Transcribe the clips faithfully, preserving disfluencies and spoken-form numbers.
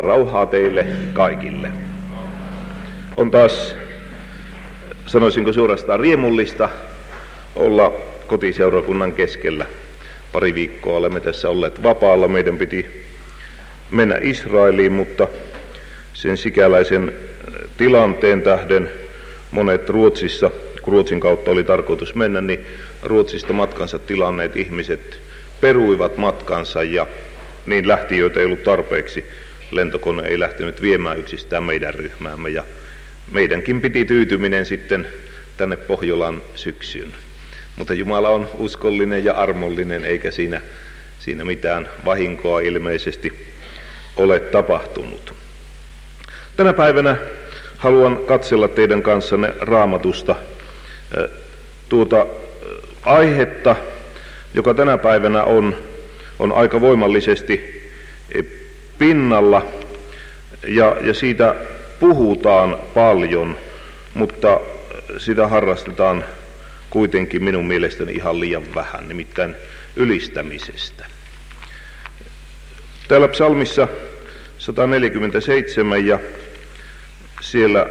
Rauhaa teille kaikille. On taas, sanoisinko suorastaan riemullista, olla kotiseurakunnan keskellä. Pari viikkoa olemme tässä olleet vapaalla. Meidän piti mennä Israeliin, mutta sen sikäläisen tilanteen tähden monet Ruotsissa, kun Ruotsin kautta oli tarkoitus mennä, niin Ruotsista matkansa tilanneet ihmiset peruivat matkansa ja niin lähtijöitä ei ollut tarpeeksi. Lentokone ei lähtenyt viemään yksistään meidän ryhmäämme ja meidänkin piti tyytyminen sitten tänne Pohjolan syksyyn. Mutta Jumala on uskollinen ja armollinen, eikä siinä, siinä mitään vahinkoa ilmeisesti ole tapahtunut. Tänä päivänä haluan katsella teidän kanssanne Raamatusta tuota aihetta, joka tänä päivänä on, on aika voimallisesti pinnalla ja, ja siitä puhutaan paljon, mutta sitä harrastetaan kuitenkin minun mielestäni ihan liian vähän, nimittäin ylistämisestä. Täällä psalmissa sata neljäkymmentäseitsemän ja siellä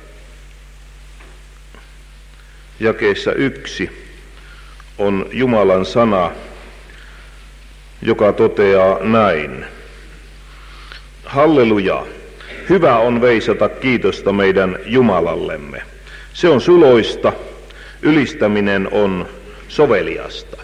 jakeessa yksi on Jumalan sana, joka toteaa näin. Halleluja! Hyvä on veisata kiitosta meidän Jumalallemme. Se on suloista, ylistäminen on soveliasta.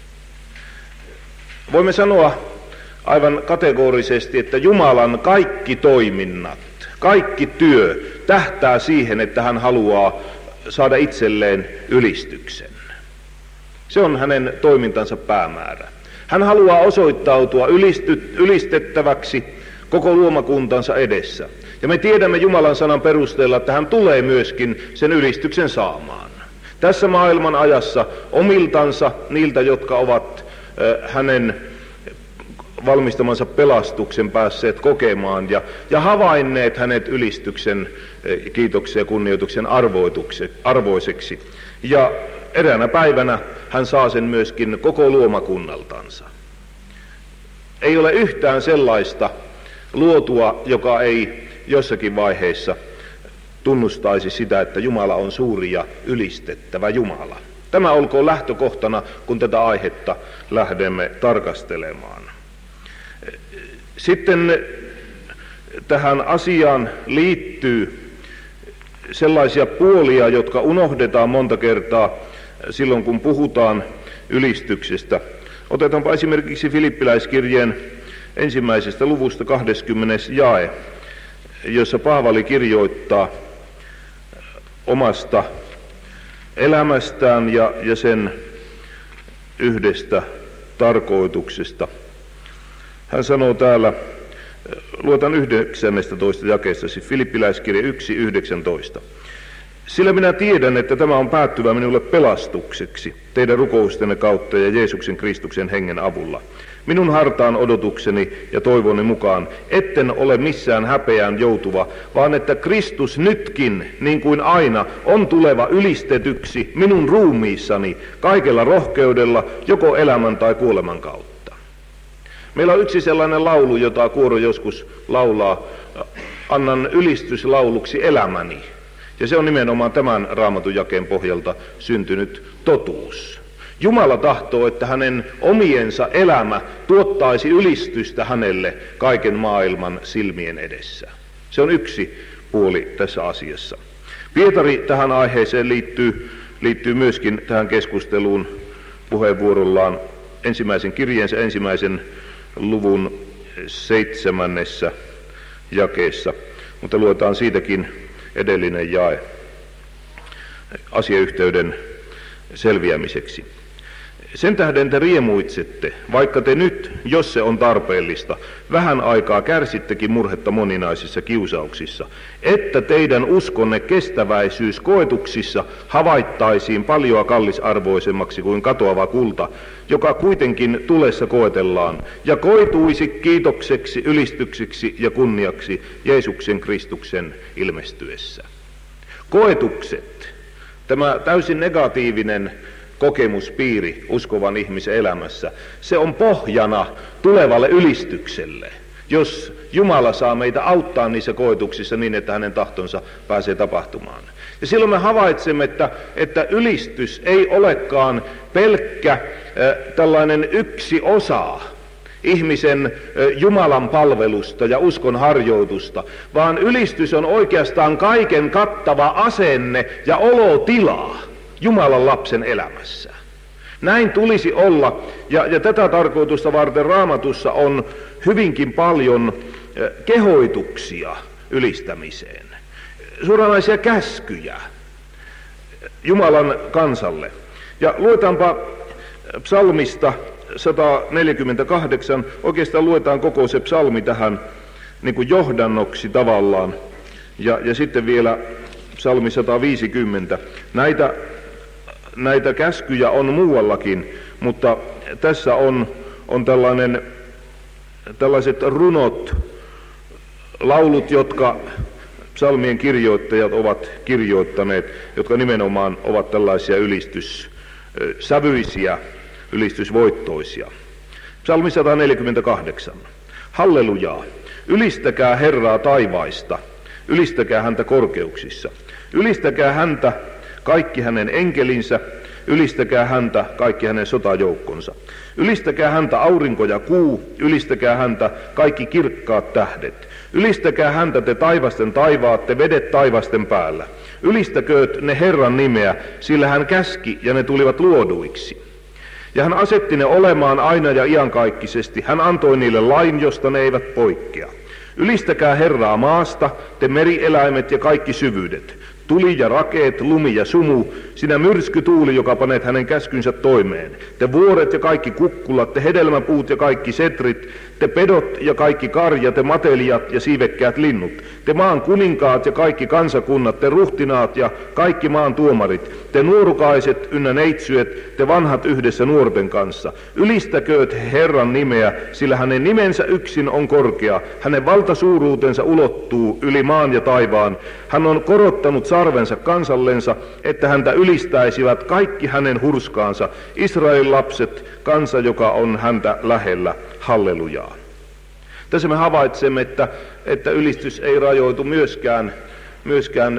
Voimme sanoa aivan kategorisesti, että Jumalan kaikki toiminnat, kaikki työ tähtää siihen, että hän haluaa saada itselleen ylistyksen. Se on hänen toimintansa päämäärä. Hän haluaa osoittautua ylisty, ylistettäväksi koko luomakuntansa edessä. Ja me tiedämme Jumalan sanan perusteella, että hän tulee myöskin sen ylistyksen saamaan. Tässä maailman ajassa omiltansa, niiltä jotka ovat äh, hänen valmistamansa pelastuksen päässeet kokemaan ja, ja havainneet hänet ylistyksen, äh, kiitoksen ja kunnioituksen arvoiseksi. Ja eräänä päivänä hän saa sen myöskin koko luomakunnaltansa. Ei ole yhtään sellaista luotua, joka ei jossakin vaiheessa tunnustaisi sitä, että Jumala on suuri ja ylistettävä Jumala. Tämä olkoon lähtökohtana, kun tätä aihetta lähdemme tarkastelemaan. Sitten tähän asiaan liittyy sellaisia puolia, jotka unohdetaan monta kertaa silloin, kun puhutaan ylistyksestä. Otetaanpa esimerkiksi Filippiläiskirjeen ensimmäisestä luvusta kahdeskymmenes jae, jossa Paavali kirjoittaa omasta elämästään ja, ja sen yhdestä tarkoituksesta. Hän sanoo täällä, luotan yhdeksännestätoista jakeesta, siis Filippiläiskirja yksi yhdeksäntoista. Sillä minä tiedän, että tämä on päättyvä minulle pelastukseksi teidän rukoustenne kautta ja Jeesuksen Kristuksen hengen avulla. Minun hartaan odotukseni ja toivoni mukaan, etten ole missään häpeään joutuva, vaan että Kristus nytkin, niin kuin aina, on tuleva ylistetyksi minun ruumiissani kaikella rohkeudella, joko elämän tai kuoleman kautta. Meillä on yksi sellainen laulu, jota kuoro joskus laulaa, annan ylistyslauluksi elämäni. Ja se on nimenomaan tämän Raamatun jakeen pohjalta syntynyt totuus. Jumala tahtoo, että hänen omiensa elämä tuottaisi ylistystä hänelle kaiken maailman silmien edessä. Se on yksi puoli tässä asiassa. Pietari tähän aiheeseen liittyy, liittyy myöskin tähän keskusteluun puheenvuorollaan ensimmäisen kirjeensä ensimmäisen luvun seitsemännessä jakeessa, mutta luetaan siitäkin edellinen jae asiayhteyden selviämiseksi. Sen tähden te riemuitsette, vaikka te nyt, jos se on tarpeellista, vähän aikaa kärsittekin murhetta moninaisissa kiusauksissa, että teidän uskonne kestäväisyys koetuksissa havaittaisiin paljoa kallisarvoisemmaksi kuin katoava kulta, joka kuitenkin tulessa koetellaan, ja koituisi kiitokseksi, ylistykseksi ja kunniaksi Jeesuksen Kristuksen ilmestyessä. Koetukset, tämä täysin negatiivinen kokemuspiiri uskovan ihmisen elämässä, se on pohjana tulevalle ylistykselle. jos Jumala saa meitä auttaa niissä koetuksissa niin, että hänen tahtonsa pääsee tapahtumaan. Ja silloin me havaitsemme, että, että ylistys ei olekaan pelkkä äh, tällainen yksi osa ihmisen Jumalan palvelusta ja uskon harjoitusta, vaan ylistys on oikeastaan kaiken kattava asenne ja olotila Jumalan lapsen elämässä. Näin tulisi olla, ja, ja tätä tarkoitusta varten Raamatussa on hyvinkin paljon kehoituksia ylistämiseen, suoranaisia käskyjä Jumalan kansalle. Ja luetaanpa psalmista sata neljäkymmentäkahdeksan, oikeastaan luetaan koko se psalmi tähän niin kuin johdannoksi tavallaan, ja, ja sitten vielä psalmi sata viisikymmentä. Näitä, näitä käskyjä on muuallakin, mutta tässä on, on tällainen, tällaiset runot, laulut, jotka psalmien kirjoittajat ovat kirjoittaneet, jotka nimenomaan ovat tällaisia ylistyssävyisiä, ylistysvoittoisia. Psalmi sata neljäkymmentäkahdeksan. Hallelujaa! Ylistäkää Herraa taivaista, ylistäkää häntä korkeuksissa, ylistäkää häntä kaikki hänen enkelinsä, ylistäkää häntä kaikki hänen sotajoukkonsa, ylistäkää häntä aurinko ja kuu, ylistäkää häntä kaikki kirkkaat tähdet, ylistäkää häntä te taivasten taivaat, te vedet taivasten päällä, ylistäkööt ne Herran nimeä, sillä hän käski ja ne tulivat luoduiksi. Ja hän asetti ne olemaan aina ja iankaikkisesti. Hän antoi niille lain, josta ne eivät poikkea. Ylistäkää Herraa maasta, te merieläimet ja kaikki syvyydet. Tuli ja rakeet, lumi ja sumu, sinä myrskytuuli, joka panet hänen käskynsä toimeen. Te vuoret ja kaikki kukkulat, te hedelmäpuut ja kaikki setrit, te pedot ja kaikki karja, te matelijat ja siivekkäät linnut. Te maan kuninkaat ja kaikki kansakunnat, te ruhtinaat ja kaikki maan tuomarit. Te nuorukaiset ynnä neitsyet, te vanhat yhdessä nuorten kanssa. Ylistäkööt Herran nimeä, sillä hänen nimensä yksin on korkea. Hänen valtasuuruutensa ulottuu yli maan ja taivaan. Hän on korottanut sarvensa kansallensa, että häntä ylistäisivät kaikki hänen hurskaansa. Israelin lapset, kansa, joka on häntä lähellä. Hallelujaa. Tässä me havaitsemme, että, että ylistys ei rajoitu myöskään, myöskään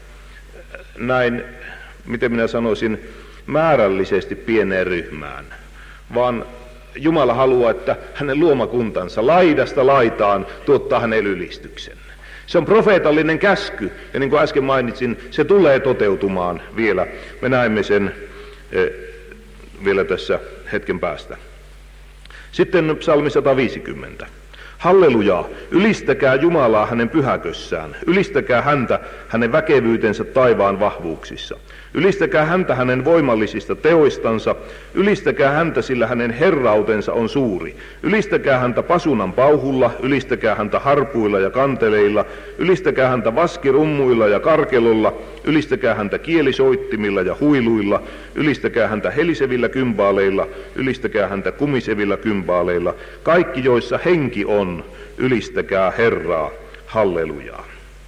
näin, miten minä sanoisin, määrällisesti pieneen ryhmään, vaan Jumala haluaa, että hänen luomakuntansa laidasta laitaan tuottaa hänelle ylistyksen. Se on profeetallinen käsky, ja niin kuin äsken mainitsin, se tulee toteutumaan vielä. Me näemme sen eh, vielä tässä hetken päästä. Sitten psalmi sata viisikymmentä. Hallelujaa, ylistäkää Jumalaa hänen pyhäkössään, ylistäkää häntä hänen väkevyytensä taivaan vahvuuksissa. Ylistäkää häntä hänen voimallisista teoistansa, ylistäkää häntä, sillä hänen herrautensa on suuri. Ylistäkää häntä pasunan pauhulla, ylistäkää häntä harpuilla ja kanteleilla, ylistäkää häntä vaskirummuilla ja karkelolla, ylistäkää häntä kielisoittimilla ja huiluilla, ylistäkää häntä helisevillä kymbaaleilla, ylistäkää häntä kumisevilla kymbaaleilla. Kaikki, joissa henki on, ylistäkää Herraa. Hallelujaa.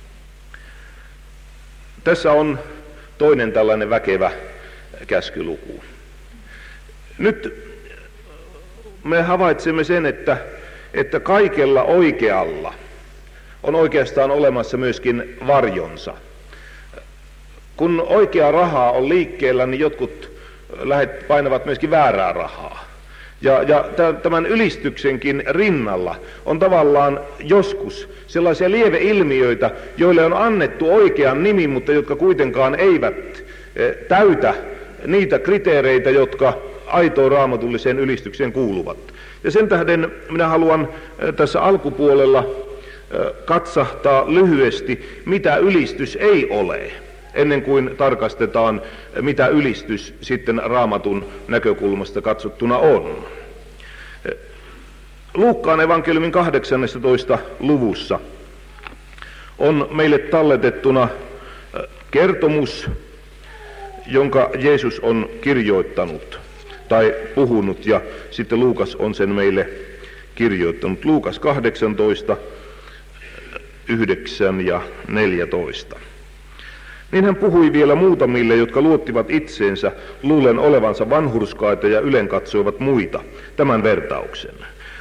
Tässä on toinen tällainen väkevä käskyluku. Nyt me havaitsemme sen, että, että kaikella oikealla on oikeastaan olemassa myöskin varjonsa. Kun oikea rahaa on liikkeellä, niin jotkut lähet painavat myöskin väärää rahaa. Ja, ja tämän ylistyksenkin rinnalla on tavallaan joskus sellaisia lieveilmiöitä, joille on annettu oikean nimi, mutta jotka kuitenkaan eivät täytä niitä kriteereitä, jotka aitoon raamatulliseen ylistykseen kuuluvat. Ja sen tähden minä haluan tässä alkupuolella katsahtaa lyhyesti, mitä ylistys ei ole, ennen kuin tarkastetaan, mitä ylistys sitten Raamatun näkökulmasta katsottuna on. Luukkaan evankeliumin kahdeksannessatoista luvussa on meille talletettuna kertomus, jonka Jeesus on kirjoittanut tai puhunut, ja sitten Luukas on sen meille kirjoittanut. Luukas kahdeksantoista, yhdeksän ja neljätoista. Niin hän puhui vielä muutamille, jotka luottivat itseensä, luulen olevansa vanhurskaita ja ylenkatsoivat muita, tämän vertauksen.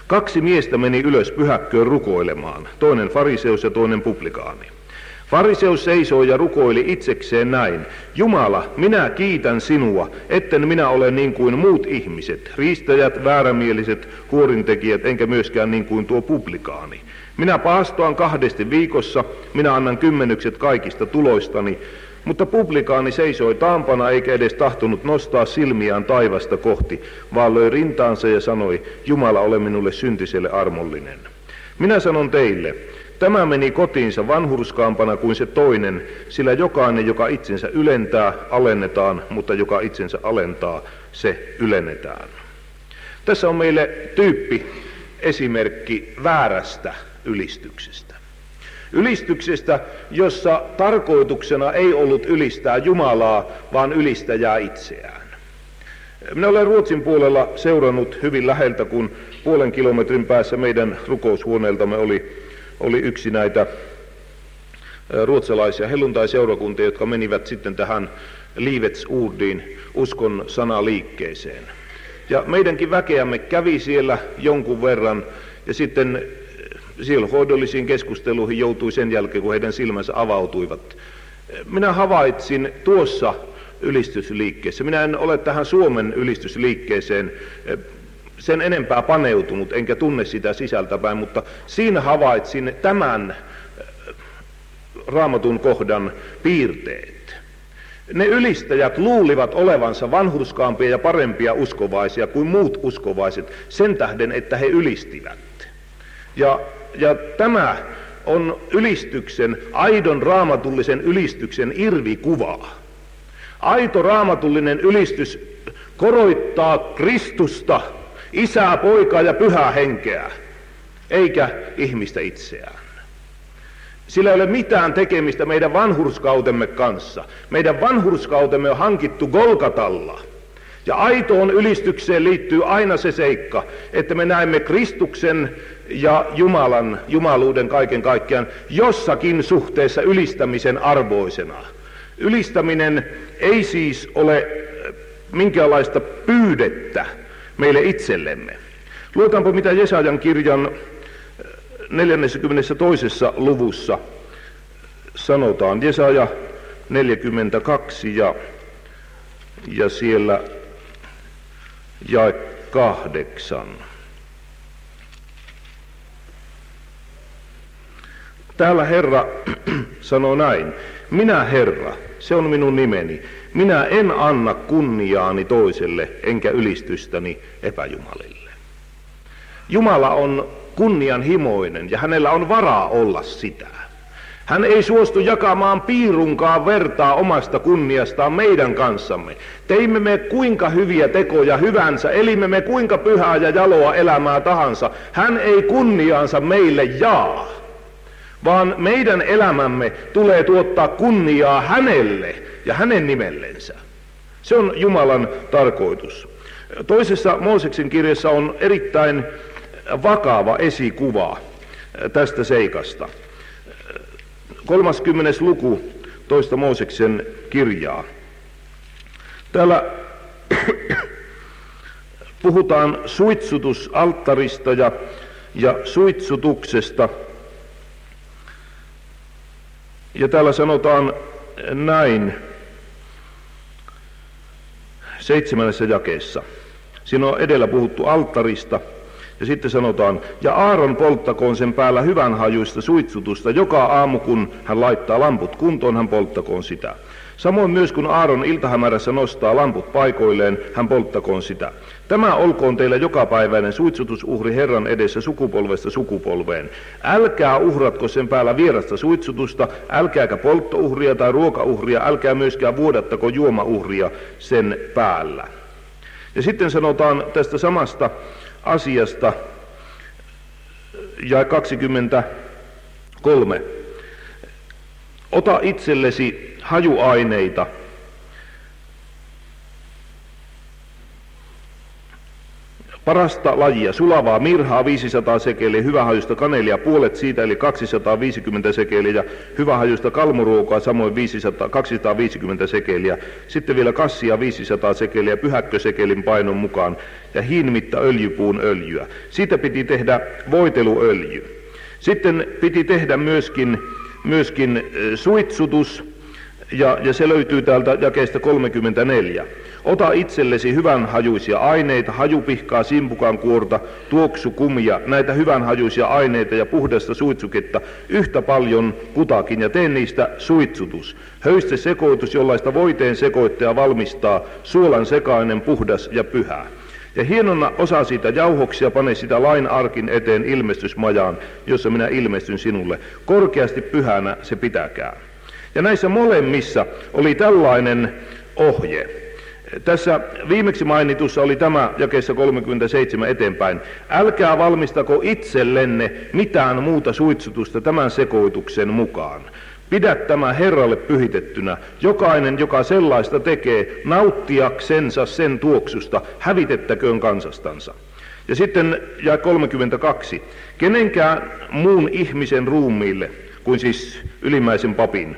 Kaksi miestä meni ylös pyhäkköön rukoilemaan, toinen fariseus ja toinen publikaani. Fariseus seisoi ja rukoili itsekseen näin: Jumala, minä kiitän sinua, etten minä ole niin kuin muut ihmiset, riistäjät, väärämieliset, huorintekijät, enkä myöskään niin kuin tuo publikaani. Minä paastoan kahdesti viikossa, minä annan kymmenykset kaikista tuloistani, mutta publikaani seisoi taampana eikä edes tahtonut nostaa silmiään taivasta kohti, vaan löi rintaansa ja sanoi: Jumala, ole minulle syntiselle armollinen. Minä sanon teille, tämä meni kotiinsa vanhurskaampana kuin se toinen, sillä jokainen, joka itsensä ylentää, alennetaan, mutta joka itsensä alentaa, se ylennetään. Tässä on meille tyyppi esimerkki väärästä ylistyksestä. Ylistyksestä, jossa tarkoituksena ei ollut ylistää Jumalaa, vaan ylistäjää itseään. Minä olen Ruotsin puolella seurannut hyvin läheltä, kun puolen kilometrin päässä meidän rukoushuoneeltamme oli, oli yksi näitä ruotsalaisia helluntai-seurakuntia, jotka menivät sitten tähän Livets Ordiin, uskon sanaliikkeeseen. Ja meidänkin väkeämme kävi siellä jonkun verran, ja sitten sielunhoidollisiin keskusteluihin joutui sen jälkeen, kun heidän silmänsä avautuivat. Minä havaitsin tuossa ylistysliikkeessä, minä en ole tähän Suomen ylistysliikkeeseen sen enempää paneutunut, enkä tunne sitä sisältäpäin, mutta siinä havaitsin tämän Raamatun kohdan piirteet. Ne ylistäjät luulivat olevansa vanhurskaampia ja parempia uskovaisia kuin muut uskovaiset sen tähden, että he ylistivät. Ja, ja tämä on ylistyksen, aidon raamatullisen ylistyksen irvikuva. Aito raamatullinen ylistys koroittaa Kristusta, Isää, Poikaa ja Pyhää Henkeä, eikä ihmistä itseään. Sillä ei ole mitään tekemistä meidän vanhurskautemme kanssa. Meidän vanhurskautemme on hankittu Golgatalla. Ja aitoon ylistykseen liittyy aina se seikka, että me näemme Kristuksen ja Jumalan, jumaluuden kaiken kaikkiaan jossakin suhteessa ylistämisen arvoisena. Ylistäminen ei siis ole minkäänlaista pyydettä meille itsellemme. Luetaanpa mitä Jesajan kirjan neljäskymmenestoinen luvussa sanotaan. Jesaja neljäkymmentäkaksi ja, ja siellä jae kahdeksan. Täällä Herra sanoo näin: minä Herra, se on minun nimeni, minä en anna kunniaani toiselle enkä ylistystäni epäjumalille. Jumala on kunnianhimoinen ja hänellä on varaa olla sitä. Hän ei suostu jakamaan piirunkaan vertaa omasta kunniastaan meidän kanssamme. Teimme me kuinka hyviä tekoja hyvänsä, elimme me kuinka pyhää ja jaloa elämää tahansa. Hän ei kunniaansa meille jaa, vaan meidän elämämme tulee tuottaa kunniaa hänelle ja hänen nimellensä. Se on Jumalan tarkoitus. Toisessa Mooseksen kirjassa on erittäin vakava esikuva tästä seikasta. kolmaskymmenes luku toista Mooseksen kirjaa. Täällä puhutaan suitsutusalttarista ja, ja suitsutuksesta. Ja täällä sanotaan näin seitsemännessä jakeessa. Siinä on edellä puhuttu alttarista. Ja sitten sanotaan: ja Aaron polttakoon sen päällä hyvänhajuista suitsutusta joka aamu, kun hän laittaa lamput kuntoon, hän polttakoon sitä. Samoin myös kun Aaron iltahämärässä nostaa lamput paikoilleen, hän polttakoon sitä. Tämä olkoon teillä jokapäiväinen suitsutusuhri Herran edessä sukupolvesta sukupolveen. Älkää uhratko sen päällä vierasta suitsutusta, älkääkä polttouhria tai ruokauhria, älkää myöskään vuodattako juomauhria sen päällä. Ja sitten sanotaan tästä samasta asiasta ja kaksikymmentäkolme. Ota itsellesi hajuaineita parasta lajia, sulavaa mirhaa viisisataa sekeliä, hyvähajuista kanelia puolet siitä eli kaksisataaviisikymmentä sekeliä ja hyvähajuista kalmuruokaa samoin viisisataa, kaksisataaviisikymmentä sekeliä. Sitten vielä kassia viisisataa sekeliä pyhäkkösekelin painon mukaan ja hiinmitta öljypuun öljyä. Siitä piti tehdä voiteluöljy. Sitten piti tehdä myöskin, myöskin suitsutus ja, ja se löytyy täältä jakeesta kolmekymmentäneljä. Ota itsellesi hyvänhajuisia aineita, hajupihkaa, simpukan kuorta, tuoksukumia, näitä hyvänhajuisia aineita ja puhdasta suitsuketta yhtä paljon kutakin ja tee niistä suitsutus. Höyste sekoitus, jollaista voiteen sekoittaja valmistaa, suolan sekainen, puhdas ja pyhä. Ja hienona osa siitä jauhoksia pane sitä lain arkin eteen ilmestysmajaan, jossa minä ilmestyn sinulle. Korkeasti pyhänä se pitäkää. Ja näissä molemmissa oli tällainen ohje. Tässä viimeksi mainitussa oli tämä jakeessa kolmekymmentäseitsemän eteenpäin. Älkää valmistako itsellenne mitään muuta suitsutusta tämän sekoituksen mukaan. Pidä tämä Herralle pyhitettynä. Jokainen, joka sellaista tekee, nauttiaksensa sen tuoksusta, hävitettäköön kansastansa. Ja sitten jae kolmekymmentäkaksi. Kenenkään muun ihmisen ruumiille, kuin siis ylimmäisen papin,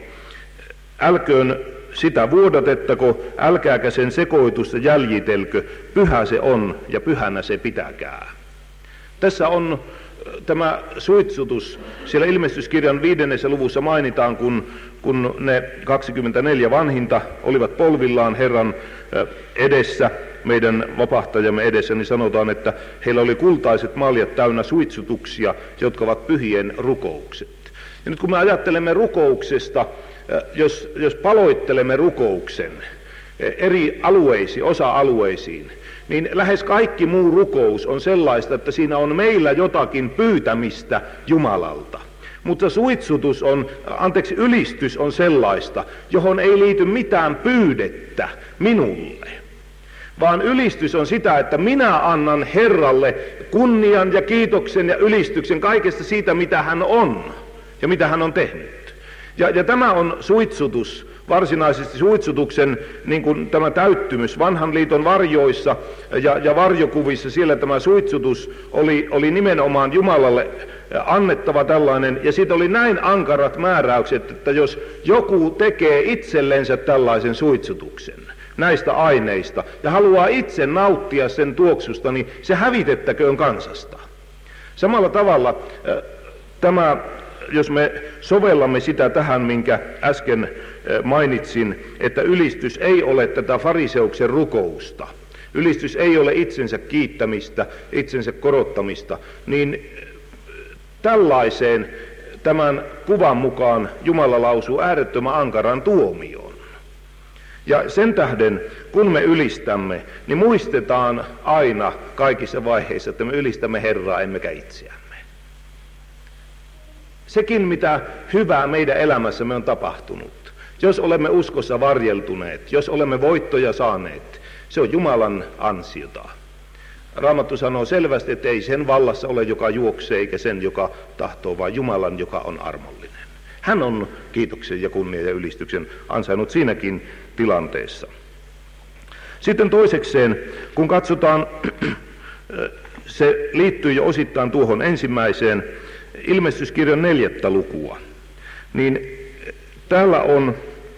älköön sitä vuodatettako, älkääkä sen sekoitusta jäljitelkö, pyhä se on ja pyhänä se pitäkää. Tässä on tämä suitsutus, siellä ilmestyskirjan viidennessä luvussa mainitaan, kun, kun ne kaksikymmentäneljä vanhinta olivat polvillaan Herran edessä, meidän vapahtajamme edessä, niin sanotaan, että heillä oli kultaiset maljat täynnä suitsutuksia, jotka ovat pyhien rukoukset. Ja nyt kun me ajattelemme rukouksesta, Jos, jos paloittelemme rukouksen eri alueisiin, osa-alueisiin, niin lähes kaikki muu rukous on sellaista, että siinä on meillä jotakin pyytämistä Jumalalta. Mutta suitsutus on, anteeksi, ylistys on sellaista, johon ei liity mitään pyydettä minulle. Vaan ylistys on sitä, että minä annan Herralle kunnian ja kiitoksen ja ylistyksen kaikesta siitä, mitä hän on ja mitä hän on tehnyt. Ja, ja tämä on suitsutus, varsinaisesti suitsutuksen niin kuin tämä täyttymys vanhan liiton varjoissa ja, ja varjokuvissa, siellä tämä suitsutus oli, oli nimenomaan Jumalalle annettava tällainen, ja siitä oli näin ankarat määräykset, että jos joku tekee itsellensä tällaisen suitsutuksen näistä aineista ja haluaa itse nauttia sen tuoksusta, niin se hävitettäköön kansasta. Samalla tavalla äh, tämä, jos me sovellamme sitä tähän, minkä äsken mainitsin, että ylistys ei ole tätä fariseuksen rukousta, ylistys ei ole itsensä kiittämistä, itsensä korottamista, niin tällaiseen tämän kuvan mukaan Jumala lausuu äärettömän ankaran tuomion. Ja sen tähden, kun me ylistämme, niin muistetaan aina kaikissa vaiheissa, että me ylistämme Herraa emmekä itseämme. Sekin, mitä hyvää meidän elämässämme on tapahtunut, jos olemme uskossa varjeltuneet, jos olemme voittoja saaneet, se on Jumalan ansiota. Raamattu sanoo selvästi, että ei sen vallassa ole, joka juoksee, eikä sen, joka tahtoo, vaan Jumalan, joka on armollinen. Hän on kiitoksen ja kunnian ja ylistyksen ansainnut siinäkin tilanteessa. Sitten toisekseen, kun katsotaan, se liittyy jo osittain tuohon ensimmäiseen ilmestyskirjan neljättä lukua, niin täällä on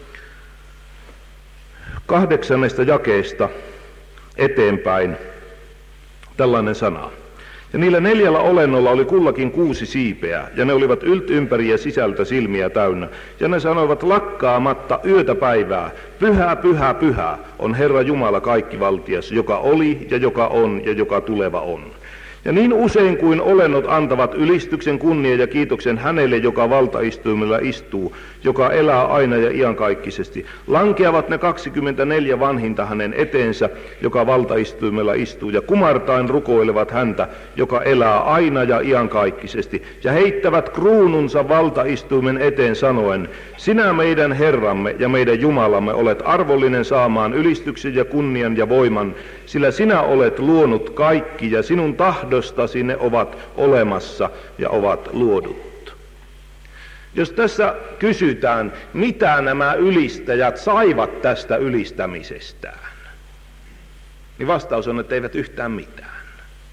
kahdeksannesta jakeesta eteenpäin tällainen sana. Ja niillä neljällä olennolla oli kullakin kuusi siipeä, ja ne olivat ylt ympäri ja sisältä silmiä täynnä. Ja ne sanoivat lakkaamatta yötä päivää, pyhä, pyhä, pyhä on Herra Jumala kaikkivaltias, joka oli ja joka on ja joka tuleva on. Ja niin usein kuin olennot antavat ylistyksen, kunnian ja kiitoksen hänelle, joka valtaistuimella istuu, joka elää aina ja iankaikkisesti, lankeavat ne kaksikymmentäneljä vanhinta hänen eteensä, joka valtaistuimella istuu, ja kumartain rukoilevat häntä, joka elää aina ja iankaikkisesti, ja heittävät kruununsa valtaistuimen eteen sanoen, sinä meidän Herramme ja meidän Jumalamme olet arvollinen saamaan ylistyksen ja kunnian ja voiman, sillä sinä olet luonut kaikki ja sinun tahdostasi ne ovat olemassa ja ovat luodut. Jos tässä kysytään, mitä nämä ylistäjät saivat tästä ylistämisestään, niin vastaus on, että eivät yhtään mitään.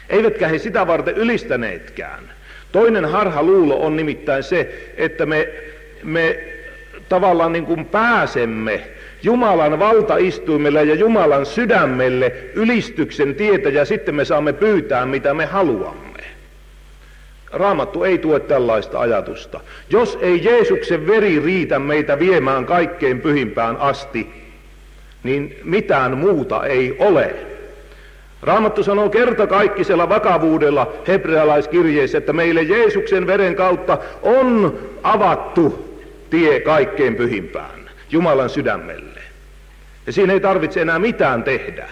Eivätkä he sitä varten ylistäneetkään. Toinen harhaluulo on nimittäin se, että me, me tavallaan niin kuin pääsemme Jumalan valtaistuimelle ja Jumalan sydämelle ylistyksen tietä ja sitten me saamme pyytää mitä me haluamme. Raamattu ei tue tällaista ajatusta. Jos ei Jeesuksen veri riitä meitä viemään kaikkein pyhimpään asti, niin mitään muuta ei ole. Raamattu sanoo kertakaikkisella vakavuudella hebrealaiskirjeessä, että meille Jeesuksen veren kautta on avattu tie kaikkein pyhimpään, Jumalan sydämelle. Ja siinä ei tarvitse enää mitään tehdä.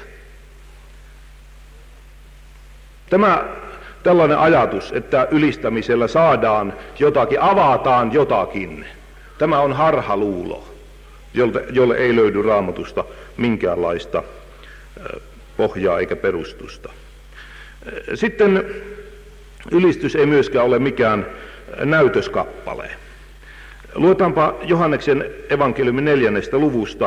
Tämä tällainen ajatus, että ylistämisellä saadaan jotakin, avataan jotakin, tämä on harhaluulo, jolle, jolle ei löydy Raamatusta minkäänlaista pohjaa eikä perustusta. Sitten ylistys ei myöskään ole mikään näytöskappale. Luetaanpa Johanneksen evankeliumin neljännestä luvusta,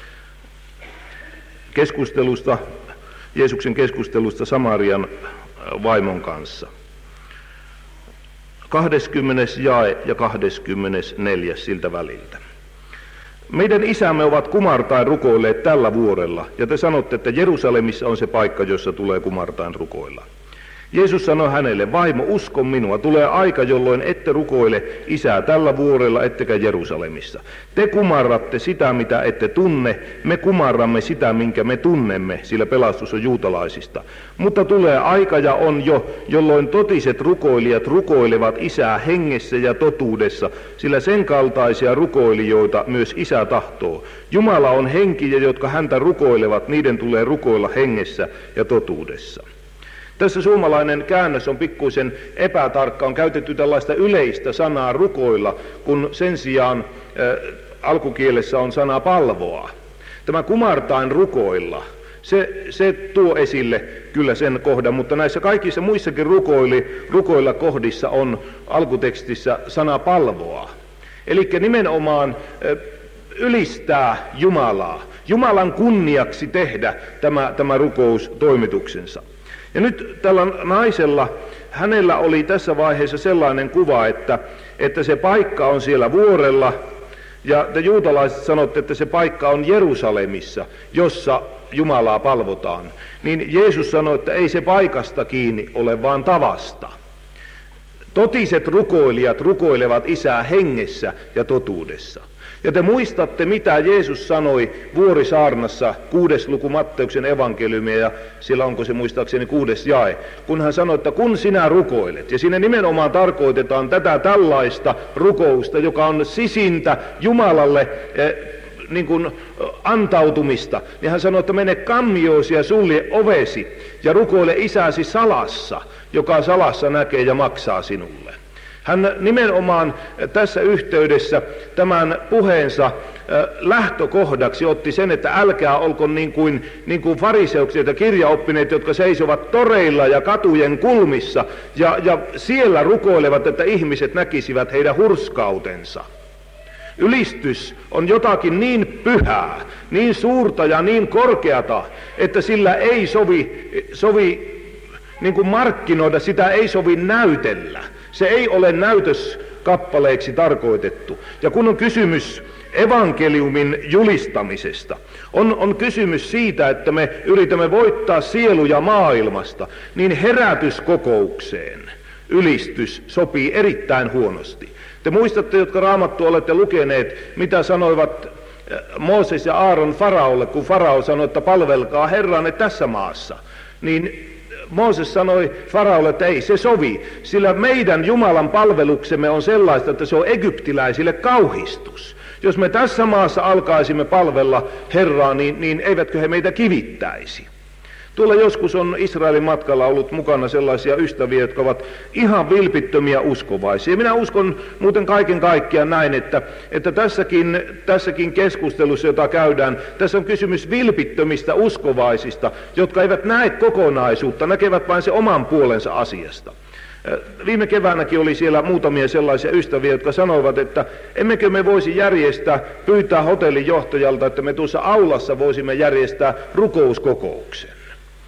keskustelusta, Jeesuksen keskustelusta Samarian vaimon kanssa. kahdeskymmenes jae ja kahdeskymmenesneljäs siltä väliltä. Meidän isämme ovat kumartain rukoilleet tällä vuorella, ja te sanotte, että Jerusalemissa on se paikka, jossa tulee kumartain rukoilla. Jeesus sanoi hänelle, vaimo, usko minua, tulee aika, jolloin ette rukoile isää tällä vuorella, ettekä Jerusalemissa. Te kumarratte sitä, mitä ette tunne, me kumarramme sitä, minkä me tunnemme, sillä pelastus on juutalaisista. Mutta tulee aika ja on jo, jolloin totiset rukoilijat rukoilevat isää hengessä ja totuudessa, sillä sen kaltaisia rukoilijoita myös isä tahtoo. Jumala on henki, ja jotka häntä rukoilevat, niiden tulee rukoilla hengessä ja totuudessa. Tässä suomalainen käännös on pikkuisen epätarkka, on käytetty tällaista yleistä sanaa rukoilla, kun sen sijaan äh, alkukielessä on sana palvoa. Tämä kumartain rukoilla, se, se tuo esille kyllä sen kohdan, mutta näissä kaikissa muissakin rukoili, rukoilla kohdissa on alkutekstissä sana palvoa. Eli nimenomaan äh, ylistää Jumalaa, Jumalan kunniaksi tehdä tämä, tämä rukous toimituksensa. Ja nyt tällä naisella, hänellä oli tässä vaiheessa sellainen kuva, että, että se paikka on siellä vuorella, ja te juutalaiset sanotte, että se paikka on Jerusalemissa, jossa Jumalaa palvotaan. Niin Jeesus sanoi, että ei se paikasta kiinni ole, vaan tavasta. Totiset rukoilijat rukoilevat isää hengessä ja totuudessa. Ja te muistatte, mitä Jeesus sanoi Vuorisaarnassa, kuudes luku Matteuksen evankeliumia, ja siellä onko se muistaakseni kuudes jae, kun hän sanoi, että kun sinä rukoilet, ja siinä nimenomaan tarkoitetaan tätä tällaista rukousta, joka on sisintä Jumalalle eh, niin kuin antautumista, niin hän sanoi, että mene kammioisi ja sulje ovesi, ja rukoile isäsi salassa, joka salassa näkee ja maksaa sinulle. Hän nimenomaan tässä yhteydessä tämän puheensa lähtökohdaksi otti sen, että älkää olko niin kuin, niin kuin fariseukset ja kirjaoppineet, jotka seisovat toreilla ja katujen kulmissa ja, ja siellä rukoilevat, että ihmiset näkisivät heidän hurskautensa. Ylistys on jotakin niin pyhää, niin suurta ja niin korkeata, että sillä ei sovi, sovi niin kuin markkinoida, sitä ei sovi näytellä. Se ei ole näytöskappaleeksi tarkoitettu. Ja kun on kysymys evankeliumin julistamisesta, on, on kysymys siitä, että me yritämme voittaa sieluja maailmasta, niin herätyskokoukseen ylistys sopii erittäin huonosti. Te muistatte, jotka Raamattua olette lukeneet, mitä sanoivat Mooses ja Aaron Faraolle, kun Farao sanoi, että palvelkaa Herranne tässä maassa, niin Mooses sanoi Faraolle, että ei se sovi, sillä meidän Jumalan palveluksemme on sellaista, että se on egyptiläisille kauhistus. Jos me tässä maassa alkaisimme palvella Herraa, niin, niin eivätkö he meitä kivittäisi? Tuolla joskus on Israelin matkalla ollut mukana sellaisia ystäviä, jotka ovat ihan vilpittömiä uskovaisia. Minä uskon muuten kaiken kaikkiaan näin, että, että tässäkin, tässäkin keskustelussa, jota käydään, tässä on kysymys vilpittömistä uskovaisista, jotka eivät näe kokonaisuutta, näkevät vain se oman puolensa asiasta. Viime keväänäkin oli siellä muutamia sellaisia ystäviä, jotka sanoivat, että emmekö me voisi järjestää, pyytää hotellin johtajalta, että me tuossa aulassa voisimme järjestää rukouskokouksen.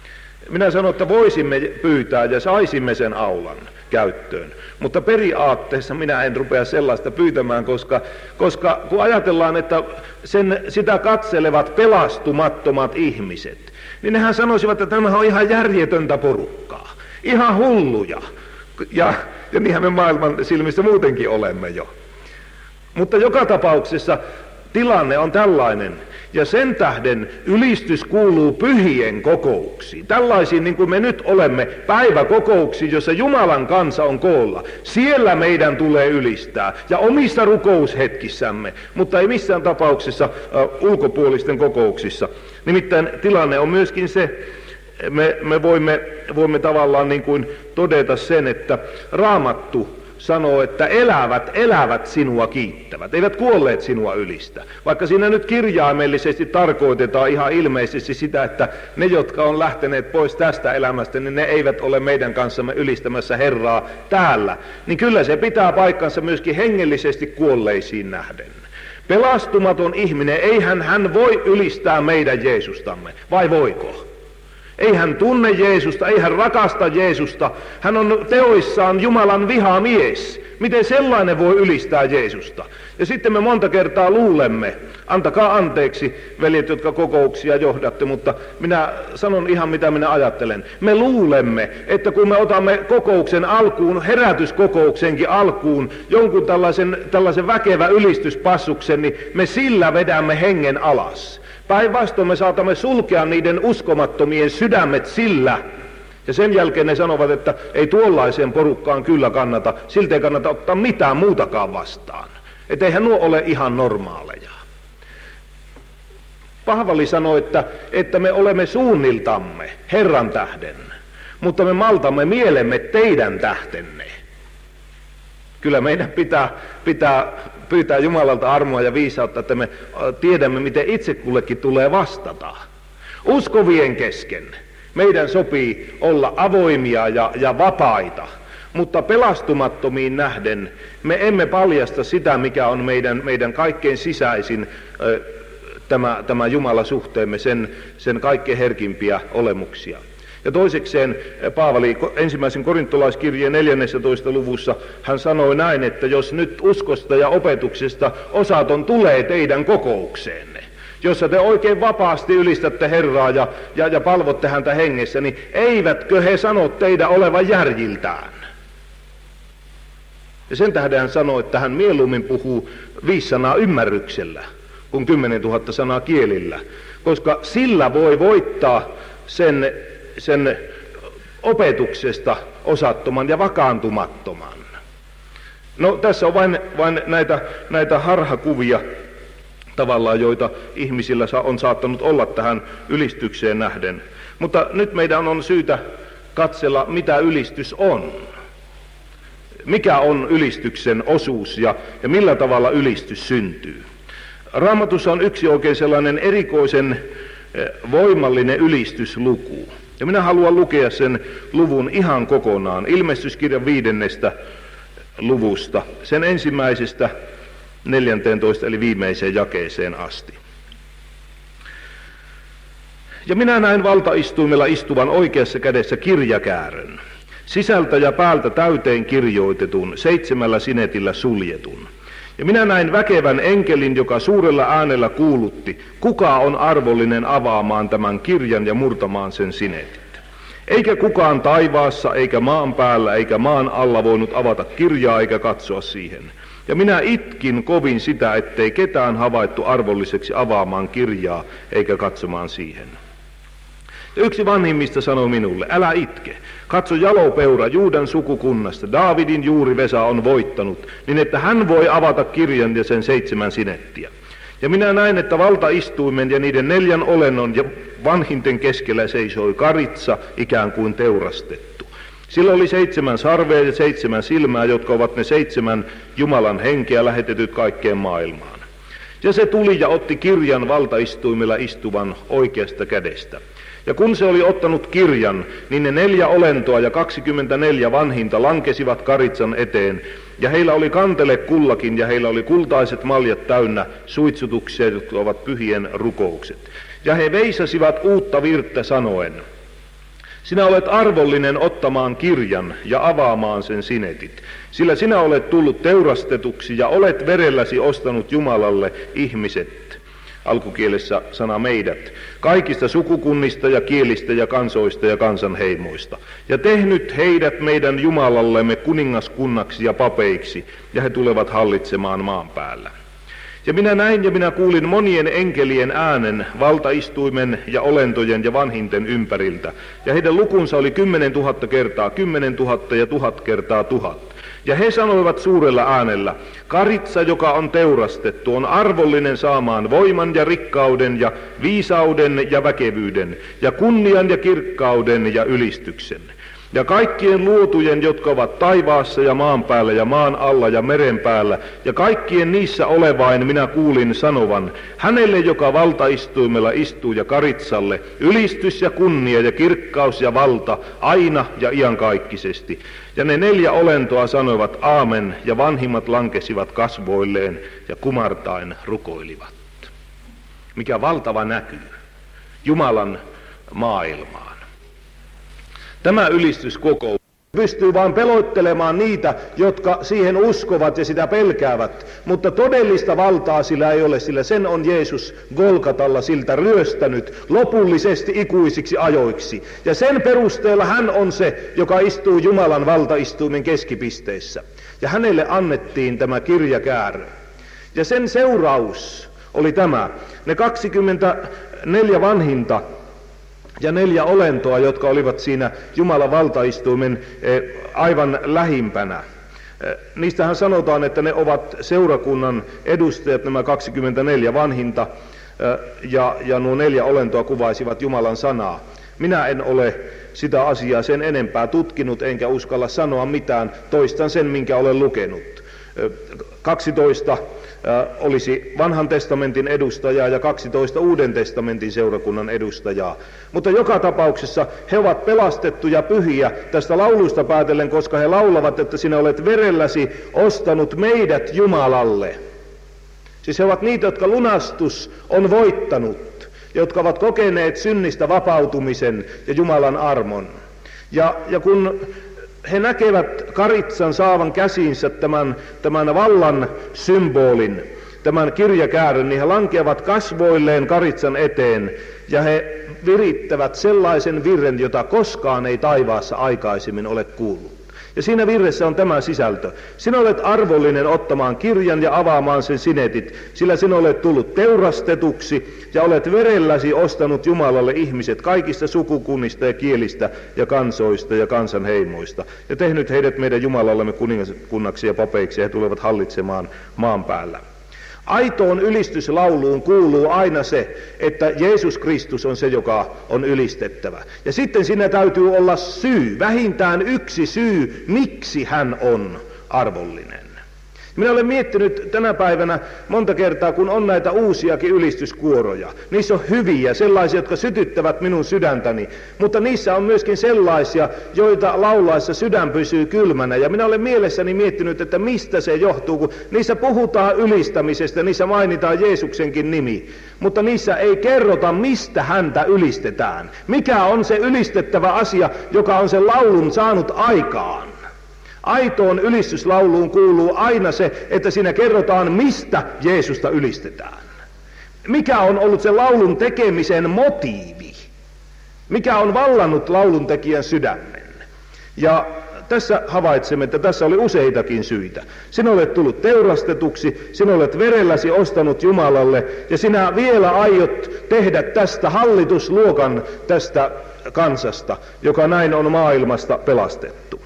minä sanon, että voisimme pyytää ja saisimme sen aulan käyttöön. Mutta periaatteessa minä en rupea sellaista pyytämään, koska, koska kun ajatellaan, että sen, sitä katselevat pelastumattomat ihmiset, niin nehän sanoisivat, että tämä on ihan järjetöntä porukkaa, ihan hulluja. Ja, ja niinhän me maailman silmissä muutenkin olemme jo. Mutta joka tapauksessa tilanne on tällainen, ja sen tähden ylistys kuuluu pyhien kokouksiin. Tällaisiin niin kuin me nyt olemme, päiväkokouksiin, jossa Jumalan kansa on koolla. Siellä meidän tulee ylistää, ja omissa rukoushetkissämme, mutta ei missään tapauksessa uh, ulkopuolisten kokouksissa. Nimittäin tilanne on myöskin se, me, me voimme, voimme tavallaan niin kuin todeta sen, että Raamattu sanoo, että elävät, elävät sinua kiittävät, eivät kuolleet sinua ylistä. Vaikka siinä nyt kirjaimellisesti tarkoitetaan ihan ilmeisesti sitä, että ne, jotka on lähteneet pois tästä elämästä, niin ne eivät ole meidän kanssamme ylistämässä Herraa täällä. Niin kyllä se pitää paikkansa myöskin hengellisesti kuolleisiin nähden. Pelastumaton ihminen, eihän hän voi ylistää meidän Jeesustamme, vai voiko? Ei hän tunne Jeesusta, ei hän rakasta Jeesusta. Hän on teoissaan Jumalan vihamies. Miten sellainen voi ylistää Jeesusta? Ja sitten me monta kertaa luulemme, antakaa anteeksi, veljet, jotka kokouksia johdatte, mutta minä sanon ihan mitä minä ajattelen. Me luulemme, että kun me otamme kokouksen alkuun, herätyskokouksenkin alkuun, jonkun tällaisen, tällaisen väkevä ylistyspassuksen, niin me sillä vedämme hengen alas. Päinvastoin me saatamme sulkea niiden uskomattomien sydämet sillä, ja sen jälkeen ne sanovat, että ei tuollaiseen porukkaan kyllä kannata, siltä ei kannata ottaa mitään muutakaan vastaan. Että eihän nuo ole ihan normaaleja. Paavali sanoi, että, että me olemme suunniltamme Herran tähden, mutta me maltamme mielemme teidän tähtenne. Kyllä meidän pitää, pitää pyytää Jumalalta armoa ja viisautta, että me tiedämme, miten itse kullekin tulee vastata. Uskovien kesken meidän sopii olla avoimia ja, ja vapaita, mutta pelastumattomiin nähden me emme paljasta sitä, mikä on meidän, meidän kaikkein sisäisin ö, tämä, tämä Jumala-suhteemme, sen, sen kaikkein herkimpiä olemuksia. Ja toisekseen Paavali ensimmäisen korintolaiskirjeen neljännessä luvussa hän sanoi näin, että jos nyt uskosta ja opetuksesta osaton tulee teidän kokoukseenne, jossa te oikein vapaasti ylistätte Herraa ja, ja, ja palvotte häntä hengessä, niin eivätkö he sano teidän olevan järjiltään? Ja sen tähden hän sanoi, että hän mieluummin puhuu viisi sanaa ymmärryksellä kuin kymmenen tuhatta sanaa kielillä, koska sillä voi voittaa sen sen opetuksesta osattoman ja vakaantumattoman. No tässä on vain, vain näitä, näitä harhakuvia tavallaan, joita ihmisillä on saattanut olla tähän ylistykseen nähden. Mutta nyt meidän on syytä katsella, mitä ylistys on. Mikä on ylistyksen osuus ja, ja millä tavalla ylistys syntyy. Raamatussa on yksi oikein sellainen erikoisen voimallinen ylistysluku. Ja minä haluan lukea sen luvun ihan kokonaan, ilmestyskirjan viidennestä luvusta, sen ensimmäisestä neljänteentoista eli viimeiseen jakeeseen asti. Ja minä näin valtaistuimella istuvan oikeassa kädessä kirjakäärön, sisältä ja päältä täyteen kirjoitetun, seitsemällä sinetillä suljetun. Ja minä näin väkevän enkelin, joka suurella äänellä kuulutti, kuka on arvollinen avaamaan tämän kirjan ja murtamaan sen sinetit. Eikä kukaan taivaassa, eikä maan päällä, eikä maan alla voinut avata kirjaa eikä katsoa siihen. Ja minä itkin kovin sitä, ettei ketään havaittu arvolliseksi avaamaan kirjaa eikä katsomaan siihen. Ja yksi vanhimmista sanoi minulle, älä itke. Katso, jalopeura Juudan sukukunnasta, Daavidin juuri Vesa on voittanut, niin että hän voi avata kirjan ja sen seitsemän sinettiä. Ja minä näin, että valtaistuimen ja niiden neljän olennon ja vanhinten keskellä seisoi karitsa, ikään kuin teurastettu. Sillä oli seitsemän sarvea ja seitsemän silmää, jotka ovat ne seitsemän Jumalan henkeä lähetetyt kaikkeen maailmaan. Ja se tuli ja otti kirjan valtaistuimella istuvan oikeasta kädestä. Ja kun se oli ottanut kirjan, niin ne neljä olentoa ja kaksikymmentäneljä vanhinta lankesivat karitsan eteen, ja heillä oli kantele kullakin, ja heillä oli kultaiset maljat täynnä suitsutuksia, jotka ovat pyhien rukoukset. Ja he veisasivat uutta virttä sanoen, Sinä olet arvollinen ottamaan kirjan ja avaamaan sen sinetit, sillä sinä olet tullut teurastetuksi ja olet verelläsi ostanut Jumalalle ihmiset, alkukielessä sana meidät, kaikista sukukunnista ja kielistä ja kansoista ja kansanheimoista, ja tehnyt heidät meidän Jumalallemme kuningaskunnaksi ja papeiksi, ja he tulevat hallitsemaan maan päällä. Ja minä näin ja minä kuulin monien enkelien äänen valtaistuimen ja olentojen ja vanhinten ympäriltä. Ja heidän lukunsa oli kymmenen tuhatta kertaa kymmenen tuhatta ja tuhat kertaa tuhat. Ja he sanoivat suurella äänellä, karitsa, joka on teurastettu, on arvollinen saamaan voiman ja rikkauden ja viisauden ja väkevyyden ja kunnian ja kirkkauden ja ylistyksen. Ja kaikkien luotujen, jotka ovat taivaassa ja maan päällä ja maan alla ja meren päällä, ja kaikkien niissä olevain minä kuulin sanovan, hänelle, joka valtaistuimella istuu ja karitsalle, ylistys ja kunnia ja kirkkaus ja valta aina ja iankaikkisesti. Ja ne neljä olentoa sanoivat aamen, ja vanhimmat lankesivat kasvoilleen ja kumartain rukoilivat. Mikä valtava näky Jumalan maailmaan. Tämä ylistyskokous pystyy vain pelottelemaan niitä, jotka siihen uskovat ja sitä pelkäävät, mutta todellista valtaa sillä ei ole, sillä sen on Jeesus Golgatalla siltä ryöstänyt lopullisesti ikuisiksi ajoiksi. Ja sen perusteella hän on se, joka istuu Jumalan valtaistuimen keskipisteessä. Ja hänelle annettiin tämä kirjakäärö. Ja sen seuraus oli tämä, ne kaksikymmentäneljä vanhinta ja neljä olentoa, jotka olivat siinä Jumalan valtaistuimen aivan lähimpänä. Niistähän sanotaan, että ne ovat seurakunnan edustajat, nämä kaksikymmentäneljä vanhinta, ja, ja nuo neljä olentoa kuvaisivat Jumalan sanaa. Minä en ole sitä asiaa sen enempää tutkinut, enkä uskalla sanoa mitään, toistan sen, minkä olen lukenut. kaksitoista olisi vanhan testamentin edustajaa ja kaksitoista uuden testamentin seurakunnan edustajaa. Mutta joka tapauksessa he ovat pelastettuja pyhiä tästä laulusta päätellen, koska he laulavat, että sinä olet verelläsi ostanut meidät Jumalalle. Siis he ovat niitä, jotka lunastus on voittanut, jotka ovat kokeneet synnistä vapautumisen ja Jumalan armon. Ja, ja kun he näkevät karitsan saavan käsiinsä tämän, tämän vallan symbolin, tämän kirjakäärön, niin he lankeavat kasvoilleen karitsan eteen ja he virittävät sellaisen virren, jota koskaan ei taivaassa aikaisemmin ole kuullut. Ja siinä virressä on tämä sisältö. Sinä olet arvollinen ottamaan kirjan ja avaamaan sen sinetit, sillä sinä olet tullut teurastetuksi ja olet verelläsi ostanut Jumalalle ihmiset kaikista sukukunnista ja kielistä ja kansoista ja kansanheimoista ja tehnyt heidät meidän Jumalallemme kuningaskunnaksi ja papeiksi ja he tulevat hallitsemaan maan päällä. Aitoon ylistyslauluun kuuluu aina se, että Jeesus Kristus on se, joka on ylistettävä. Ja sitten siinä täytyy olla syy, vähintään yksi syy, miksi hän on arvollinen. Minä olen miettinyt tänä päivänä monta kertaa, kun on näitä uusiakin ylistyskuoroja. Niissä on hyviä, sellaisia, jotka sytyttävät minun sydäntäni, mutta niissä on myöskin sellaisia, joita laulaessa sydän pysyy kylmänä. Ja minä olen mielessäni miettinyt, että mistä se johtuu, kun niissä puhutaan ylistämisestä, niissä mainitaan Jeesuksenkin nimi, mutta niissä ei kerrota, mistä häntä ylistetään. Mikä on se ylistettävä asia, joka on sen laulun saanut aikaan? Aitoon ylistyslauluun kuuluu aina se, että siinä kerrotaan, mistä Jeesusta ylistetään. Mikä on ollut se laulun tekemisen motiivi? Mikä on vallannut laulun tekijän sydämen? Ja tässä havaitsemme, että tässä oli useitakin syitä. Sinä olet tullut teurastetuksi, sinä olet verelläsi ostanut Jumalalle, ja sinä vielä aiot tehdä tästä hallitusluokan tästä kansasta, joka näin on maailmasta pelastettu.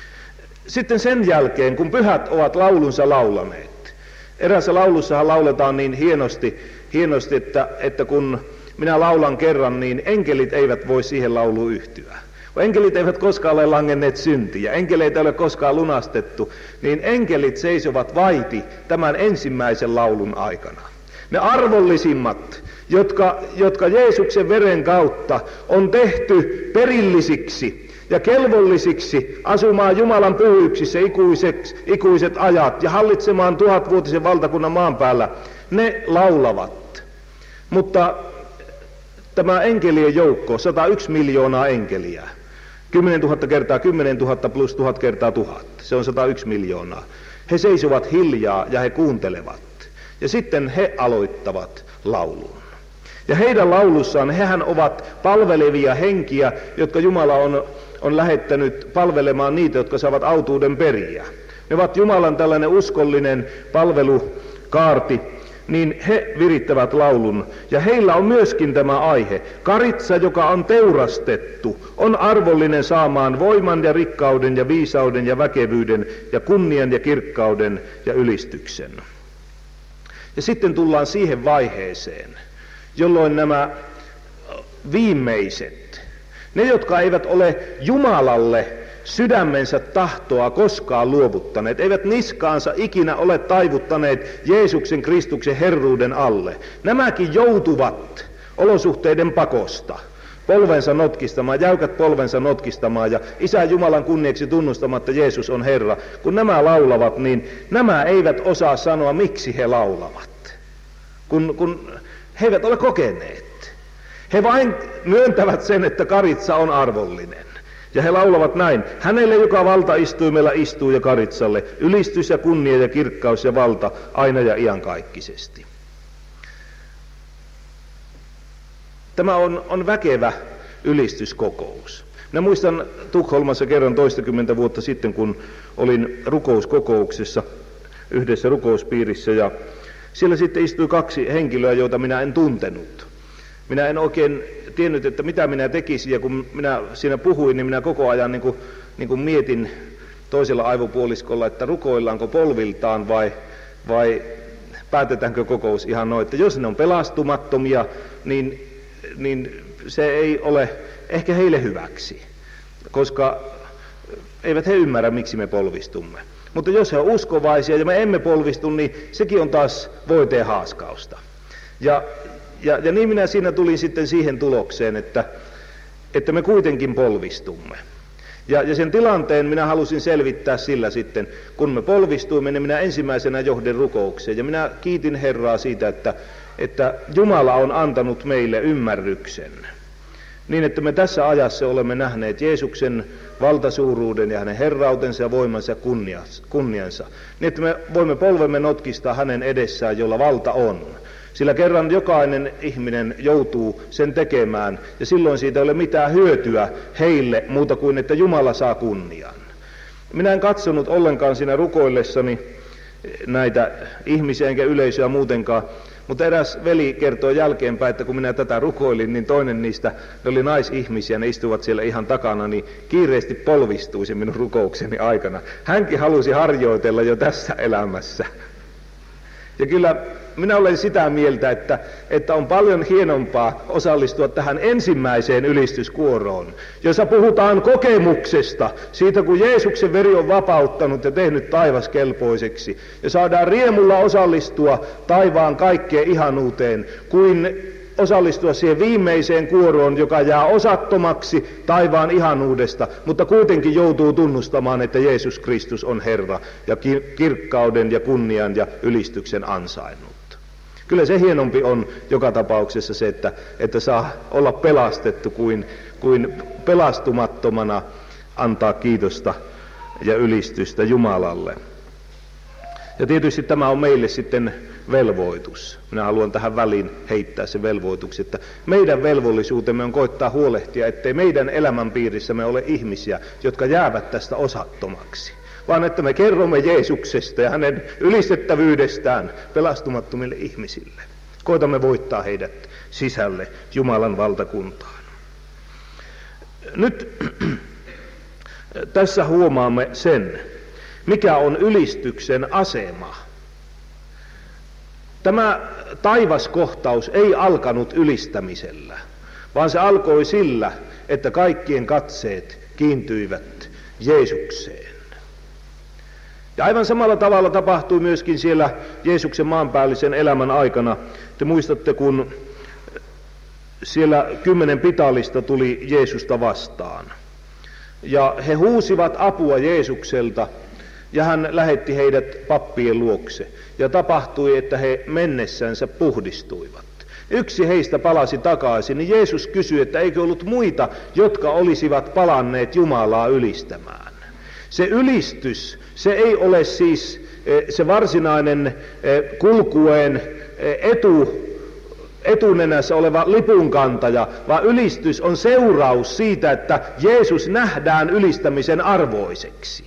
Sitten sen jälkeen, kun pyhät ovat laulunsa laulaneet, eräässä laulussahan lauletaan niin hienosti, hienosti että, että kun minä laulan kerran, niin enkelit eivät voi siihen lauluun yhtyä. Kun enkelit eivät koskaan ole langenneet syntiä, enkeleitä ei ole koskaan lunastettu, niin enkelit seisovat vaiti tämän ensimmäisen laulun aikana. Ne arvollisimmat, jotka, jotka Jeesuksen veren kautta on tehty perillisiksi ja kelvollisiksi asumaan Jumalan pyhyyksissä ikuiset ajat ja hallitsemaan tuhatvuotisen valtakunnan maan päällä, ne laulavat. Mutta tämä enkelien joukko, sata yksi miljoonaa enkeliä, Kymmenen tuhatta kertaa kymmenen tuhatta plus tuhat kertaa tuhat. Se on sata yksi miljoonaa. He seisovat hiljaa ja he kuuntelevat. Ja sitten he aloittavat laulun. Ja heidän laulussaan, hehän ovat palvelevia henkiä, jotka Jumala on, on lähettänyt palvelemaan niitä, jotka saavat autuuden periä. Ne ovat Jumalan tällainen uskollinen palvelukaarti, niin he virittävät laulun. Ja heillä on myöskin tämä aihe. Karitsa, joka on teurastettu, on arvollinen saamaan voiman ja rikkauden ja viisauden ja väkevyyden ja kunnian ja kirkkauden ja ylistyksen. Ja sitten tullaan siihen vaiheeseen, jolloin nämä viimeiset, ne jotka eivät ole Jumalalle sydämensä tahtoa koskaan luovuttaneet, eivät niskaansa ikinä ole taivuttaneet Jeesuksen Kristuksen herruuden alle, nämäkin joutuvat olosuhteiden pakosta polvensa notkistamaan, jäykät polvensa notkistamaan ja Isä Jumalan kunniaksi tunnustamatta Jeesus on Herra. Kun nämä laulavat, niin nämä eivät osaa sanoa, miksi he laulavat, kun, kun he eivät ole kokeneet. He vain myöntävät sen, että karitsa on arvollinen. Ja he laulavat näin: hänelle, joka valtaistuimella istuu ja karitsalle, ylistys ja kunnia ja kirkkaus ja valta aina ja iankaikkisesti. Tämä on, on väkevä ylistyskokous. Minä muistan Tukholmassa kerran toistakymmentä vuotta sitten, kun olin rukouskokouksessa yhdessä rukouspiirissä, ja siellä sitten istui kaksi henkilöä, joita minä en tuntenut. Minä en oikein tiennyt, että mitä minä tekisin, ja kun minä siinä puhuin, niin minä koko ajan niin kuin, niin kuin mietin toisella aivopuoliskolla, että rukoillaanko polviltaan vai, vai päätetäänkö kokous ihan noin, että jos ne on pelastumattomia, niin, niin se ei ole ehkä heille hyväksi, koska eivät he ymmärrä, miksi me polvistumme. Mutta jos he on uskovaisia ja me emme polvistu, niin sekin on taas voiteen haaskausta. Ja Ja, ja niin minä siinä tulin sitten siihen tulokseen, että, että me kuitenkin polvistumme. Ja, ja sen tilanteen minä halusin selvittää sillä sitten, kun me polvistuimme, niin minä ensimmäisenä johdin rukoukseen. Ja minä kiitin Herraa siitä, että, että Jumala on antanut meille ymmärryksen. Niin, että me tässä ajassa olemme nähneet Jeesuksen valtasuuruuden ja hänen herrautensa ja voimansa ja kunniansa. Niin, että me voimme polvemme notkistaa hänen edessään, jolla valta on. Sillä kerran jokainen ihminen joutuu sen tekemään, ja silloin siitä ei ole mitään hyötyä heille muuta kuin, että Jumala saa kunnian. Minä en katsonut ollenkaan siinä rukoillessani näitä ihmisiä enkä yleisöä muutenkaan, mutta eräs veli kertoi jälkeenpäin, että kun minä tätä rukoilin, niin toinen niistä, ne oli naisihmisiä, ne istuvat siellä ihan takana, niin kiireesti polvistui se minun rukoukseni aikana. Hänkin halusi harjoitella jo tässä elämässä. Ja kyllä minä olen sitä mieltä, että, että on paljon hienompaa osallistua tähän ensimmäiseen ylistyskuoroon, jossa puhutaan kokemuksesta, siitä kun Jeesuksen veri on vapauttanut ja tehnyt taivas kelpoiseksi, ja saadaan riemulla osallistua taivaan kaikkeen ihanuuteen, kuin osallistua siihen viimeiseen kuoroon, joka jää osattomaksi taivaan ihanuudesta, mutta kuitenkin joutuu tunnustamaan, että Jeesus Kristus on Herra ja kirkkauden ja kunnian ja ylistyksen ansainnut. Kyllä se hienompi on joka tapauksessa se, että, että saa olla pelastettu kuin, kuin pelastumattomana antaa kiitosta ja ylistystä Jumalalle. Ja tietysti tämä on meille sitten velvoitus. Minä haluan tähän väliin heittää se velvoituksen, että meidän velvollisuutemme on koittaa huolehtia, ettei meidän elämänpiirissämme ole ihmisiä, jotka jäävät tästä osattomaksi, vaan että me kerromme Jeesuksesta ja hänen ylistettävyydestään pelastumattomille ihmisille. Koitamme voittaa heidät sisälle Jumalan valtakuntaan. Nyt tässä huomaamme sen, mikä on ylistyksen asema. Tämä taivaskohtaus ei alkanut ylistämisellä, vaan se alkoi sillä, että kaikkien katseet kiintyivät Jeesukseen. Ja aivan samalla tavalla tapahtui myöskin siellä Jeesuksen maanpäällisen elämän aikana. Te muistatte, kun siellä kymmenen pitaalista tuli Jeesusta vastaan. Ja he huusivat apua Jeesukselta, ja hän lähetti heidät pappien luokse. Ja tapahtui, että he mennessänsä puhdistuivat. Yksi heistä palasi takaisin, niin Jeesus kysyi, että eikö ollut muita, jotka olisivat palanneet Jumalaa ylistämään. Se ylistys, se ei ole siis se varsinainen kulkueen etu, etunenässä oleva lipunkantaja, vaan ylistys on seuraus siitä, että Jeesus nähdään ylistämisen arvoiseksi.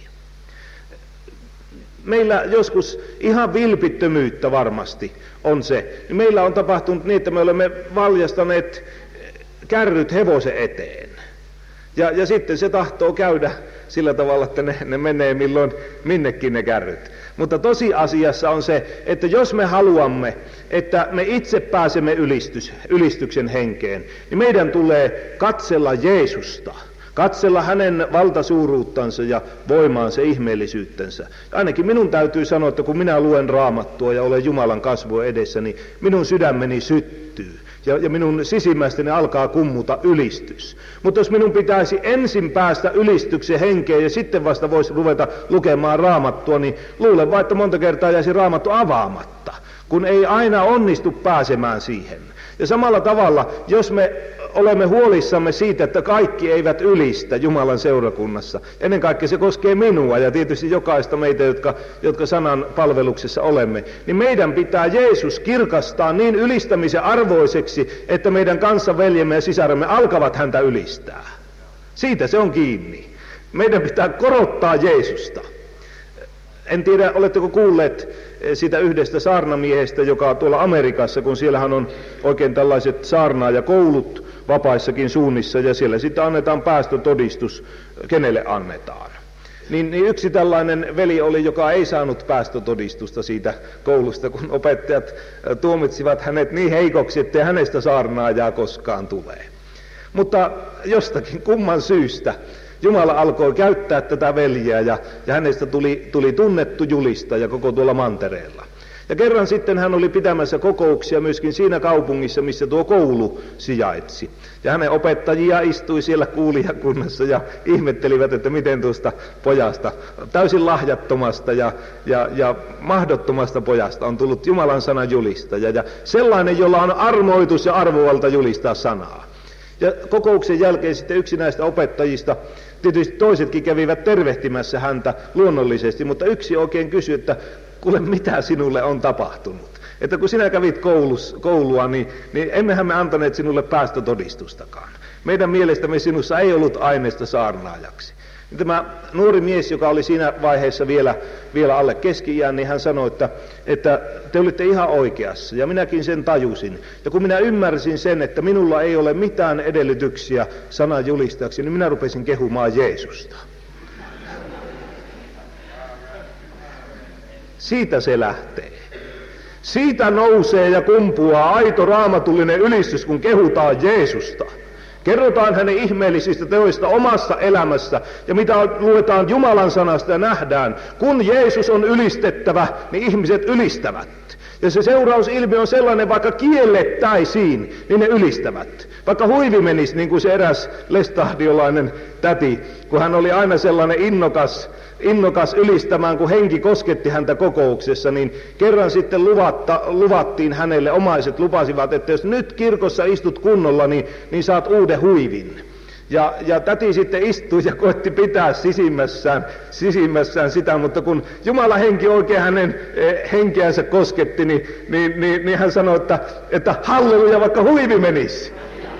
Meillä joskus ihan vilpittömyyttä varmasti on se. Meillä on tapahtunut niin, että me olemme valjastaneet kärryt hevosen eteen. Ja, ja sitten se tahtoo käydä sillä tavalla, että ne, ne menee milloin minnekin ne kärryt. Mutta tosiasiassa on se, että jos me haluamme, että me itse pääsemme ylistys, ylistyksen henkeen, niin meidän tulee katsella Jeesusta. Katsella hänen valtasuuruuttansa ja voimaansa, ihmeellisyyttensä. Ainakin minun täytyy sanoa, että kun minä luen Raamattua ja olen Jumalan kasvua edessä, niin minun sydämeni syttyy. Ja, ja minun sisimmästäni alkaa kummuta ylistys. Mutta jos minun pitäisi ensin päästä ylistyksen henkeen ja sitten vasta voisi ruveta lukemaan Raamattua, niin luulen vaan, että monta kertaa jäisi Raamattu avaamatta, kun ei aina onnistu pääsemään siihen. Ja samalla tavalla, jos me olemme huolissamme siitä, että kaikki eivät ylistä Jumalan seurakunnassa. Ennen kaikkea se koskee minua ja tietysti jokaista meitä, jotka, jotka sanan palveluksessa olemme. Niin meidän pitää Jeesus kirkastaa niin ylistämisen arvoiseksi, että meidän kanssaveljemme ja sisaremme alkavat häntä ylistää. Siitä se on kiinni. Meidän pitää korottaa Jeesusta. En tiedä, oletteko kuulleet siitä yhdestä saarnamiehestä, joka tuolla Amerikassa, kun siellähän on oikein tällaiset saarnaajakoulut vapaissakin suunnissa, ja siellä sitten annetaan päästötodistus, kenelle annetaan. Niin, niin yksi tällainen veli oli, joka ei saanut päästötodistusta siitä koulusta, kun opettajat tuomitsivat hänet niin heikoksi, ettei hänestä saarnaajaa koskaan tulee. Mutta jostakin kumman syystä Jumala alkoi käyttää tätä veljeä ja, ja hänestä tuli, tuli tunnettu julistaja koko tuolla mantereella. Ja kerran sitten hän oli pitämässä kokouksia myöskin siinä kaupungissa, missä tuo koulu sijaitsi. Ja hänen opettajia istui siellä kuulijakunnassa ja ihmettelivät, että miten tuosta pojasta, täysin lahjattomasta ja, ja, ja mahdottomasta pojasta on tullut Jumalan sanan julistaja. Ja sellainen, jolla on armoitus ja arvovalta julistaa sanaa. Ja kokouksen jälkeen sitten yksi näistä opettajista, tietysti toisetkin kävivät tervehtimässä häntä luonnollisesti, mutta yksi oikein kysyi, että kuule, mitä sinulle on tapahtunut? Että kun sinä kävit koulus, koulua, niin, niin emmehän me antaneet sinulle päästötodistustakaan. Meidän mielestämme sinussa ei ollut aineesta saarnaajaksi. Tämä nuori mies, joka oli siinä vaiheessa vielä, vielä alle keski-iän, niin hän sanoi, että, että te olitte ihan oikeassa, ja minäkin sen tajusin. Ja kun minä ymmärsin sen, että minulla ei ole mitään edellytyksiä sanan julistajaksi, niin minä rupesin kehumaan Jeesusta. Siitä se lähtee. Siitä nousee ja kumpuaa aito raamatullinen ylistys, kun kehutaan Jeesusta. Kerrotaan hänen ihmeellisistä teoista omassa elämässä, ja mitä luetaan Jumalan sanasta ja nähdään, kun Jeesus on ylistettävä, niin ihmiset ylistävät. Ja se seurausilmiö on sellainen, vaikka kiellettäisiin, niin ne ylistävät. Vaikka huivi menisi, niin kuin se eräs lestahdiolainen täti, kun hän oli aina sellainen innokas, innokas ylistämään, kun henki kosketti häntä kokouksessa, niin kerran sitten luvatta, luvattiin hänelle, omaiset lupasivat, että jos nyt kirkossa istut kunnolla, niin, niin saat uuden huivin. Ja, ja täti sitten istui ja koetti pitää sisimmässään, sisimmässään sitä, mutta kun Jumalan henki oikein hänen eh, henkeänsä kosketti, niin, niin, niin, niin hän sanoi, että, että halleluja, vaikka huivi menisi.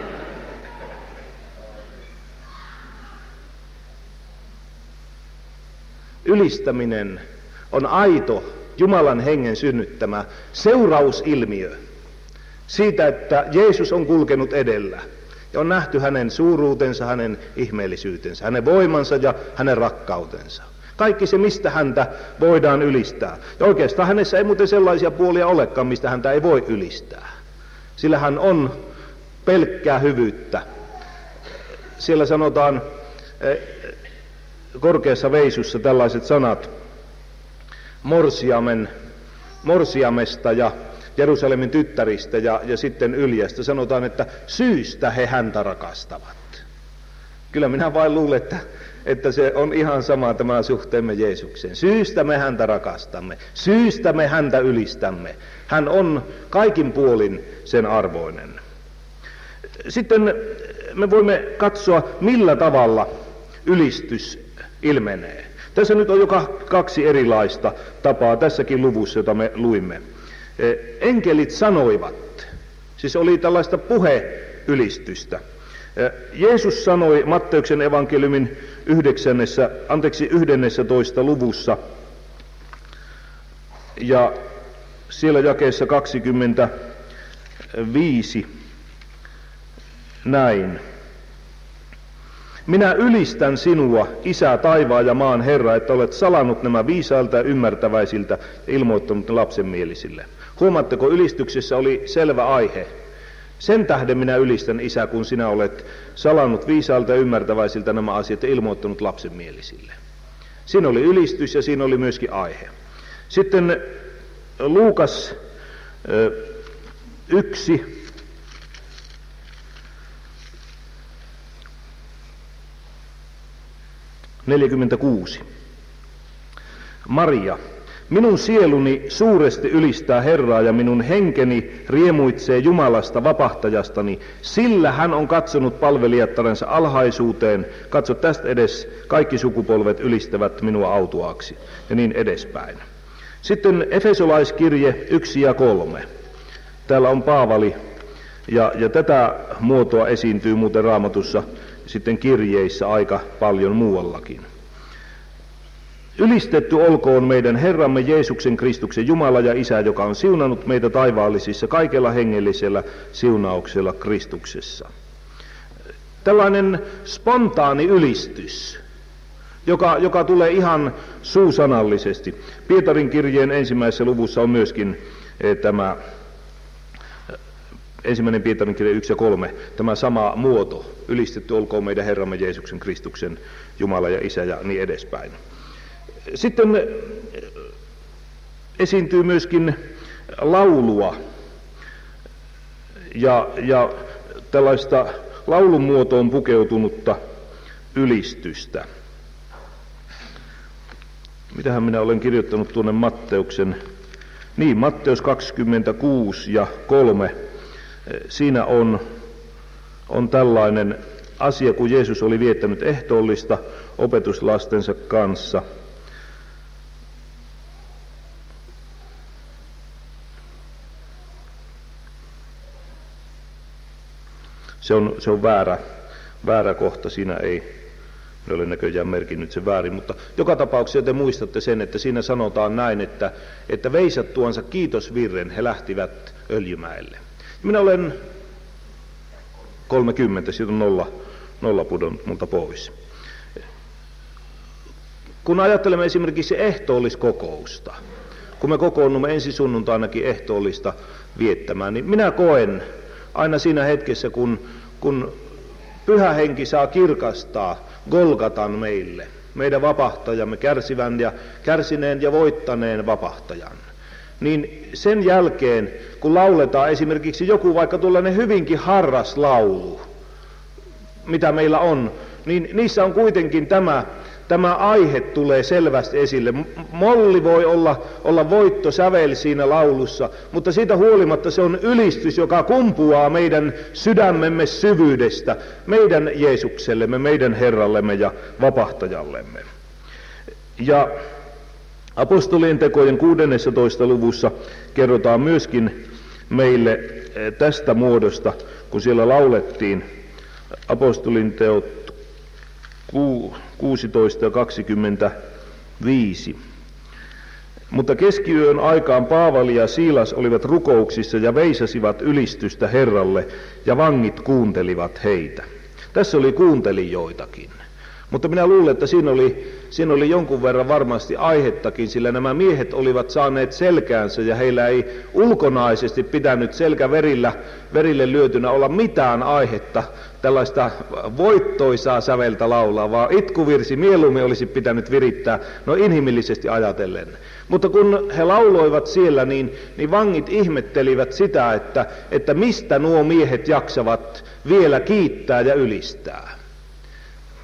Ylistäminen on aito Jumalan hengen synnyttämä seurausilmiö siitä, että Jeesus on kulkenut edellä. Ja on nähty hänen suuruutensa, hänen ihmeellisyytensä, hänen voimansa ja hänen rakkautensa. Kaikki se, mistä häntä voidaan ylistää. Ja oikeastaan hänessä ei muuten sellaisia puolia olekaan, mistä häntä ei voi ylistää. Sillä hän on pelkkää hyvyyttä. Siellä sanotaan eh, korkeassa veisussa tällaiset sanat morsiamen, morsiamesta ja Jerusalemin tyttäristä ja, ja sitten Yljästä. Sanotaan, että syystä he häntä rakastavat. Kyllä minä vain luulen, että, että se on ihan sama tämä suhteemme Jeesukseen. Syystä me häntä rakastamme, syystä me häntä ylistämme. Hän on kaikin puolin sen arvoinen. Sitten me voimme katsoa, millä tavalla ylistys ilmenee. Tässä nyt on joka kaksi erilaista tapaa tässäkin luvussa, jota me luimme. Enkelit sanoivat, siis oli tällaista puheylistystä. Jeesus sanoi Matteuksen evankeliumin yhdeksännessä, anteeksi, yhdennentoista luvussa ja siellä jakeessa kaksikymmentäviisi näin. Minä ylistän sinua, Isä, taivaan ja maan Herra, että olet salannut nämä viisailta ja ymmärtäväisiltä ja ilmoittanut ne lapsenmielisille. Huomaatteko, ylistyksessä oli selvä aihe. Sen tähden minä ylistän, Isä, kun sinä olet salannut viisailta ja ymmärtäväisiltä nämä asiat ja ilmoittanut lapsenmielisille. Siinä oli ylistys ja siinä oli myöskin aihe. Sitten Luukas yksi. neljäkymmentäkuusi. Maria, minun sieluni suuresti ylistää Herraa ja minun henkeni riemuitsee Jumalasta vapahtajastani, sillä hän on katsonut palvelijattarensa alhaisuuteen. Katso, tästä edes kaikki sukupolvet ylistävät minua autuaaksi ja niin edespäin. Sitten Efesolaiskirje yksi ja kolme. Täällä on Paavali ja, ja tätä muotoa esiintyy muuten Raamatussa sitten kirjeissä aika paljon muuallakin. Ylistetty olkoon meidän Herramme Jeesuksen Kristuksen Jumala ja Isä, joka on siunannut meitä taivaallisissa kaikella hengellisellä siunauksella Kristuksessa. Tällainen spontaani ylistys, joka, joka tulee ihan suusanallisesti. Pietarin kirjeen ensimmäisessä luvussa on myöskin eh, tämä ensimmäinen Pietarin kirja yksi ja kolme, tämä sama muoto. Ylistetty olkoon meidän Herramme Jeesuksen Kristuksen Jumala ja Isä ja niin edespäin. Sitten esiintyy myöskin laulua ja, ja tällaista laulun muotoon pukeutunutta ylistystä. Mitähän minä olen kirjoittanut tuonne Matteuksen, niin Matteus kaksikymmentäkuusi ja kolme, siinä on, on tällainen asia, kun Jeesus oli viettänyt ehtoollista opetuslastensa kanssa. Se on, se on väärä, väärä kohta, siinä ei ole näköjään merkinnyt se väärin, mutta joka tapauksessa te muistatte sen, että siinä sanotaan näin, että, että veisattuansa kiitosvirren he lähtivät Öljymäelle. Minä olen kolmekymmentä, siitä on nolla, nolla pudonnut multa pois. Kun ajattelemme esimerkiksi ehtoolliskokousta, kun me kokoonnumme ensi sunnuntainakin ehtoollista viettämään, niin minä koen aina siinä hetkessä, kun, kun Pyhä Henki saa kirkastaa Golgatan meille, meidän vapahtajamme, kärsivän ja kärsineen ja voittaneen vapahtajan, niin sen jälkeen, kun lauletaan esimerkiksi joku vaikka tuollainen hyvinkin harras laulu, mitä meillä on, niin niissä on kuitenkin tämä, tämä aihe tulee selvästi esille. Molli voi olla, olla voittosävel siinä laulussa, mutta siitä huolimatta se on ylistys, joka kumpuaa meidän sydämemme syvyydestä, meidän Jeesuksellemme, meidän Herrallemme ja vapahtajallemme. Ja apostolien tekojen kuudennessatoista luvussa kerrotaan myöskin meille tästä muodosta, kun siellä laulettiin apostolin teot kuusitoista ja kaksikymmentäviisi. Mutta keskiyön aikaan Paavali ja Siilas olivat rukouksissa ja veisasivat ylistystä Herralle, ja vangit kuuntelivat heitä. Tässä oli kuuntelijoitakin. Mutta minä luulen, että siinä oli, siinä oli jonkun verran varmasti aihettakin, sillä nämä miehet olivat saaneet selkäänsä ja heillä ei ulkonaisesti pitänyt selkä verillä, verille lyötynä olla mitään aihetta tällaista voittoisaa säveltä laulaa, vaan itkuvirsi mieluummin olisi pitänyt virittää, no inhimillisesti ajatellen. Mutta kun he lauloivat siellä, niin, niin vangit ihmettelivät sitä, että, että mistä nuo miehet jaksavat vielä kiittää ja ylistää.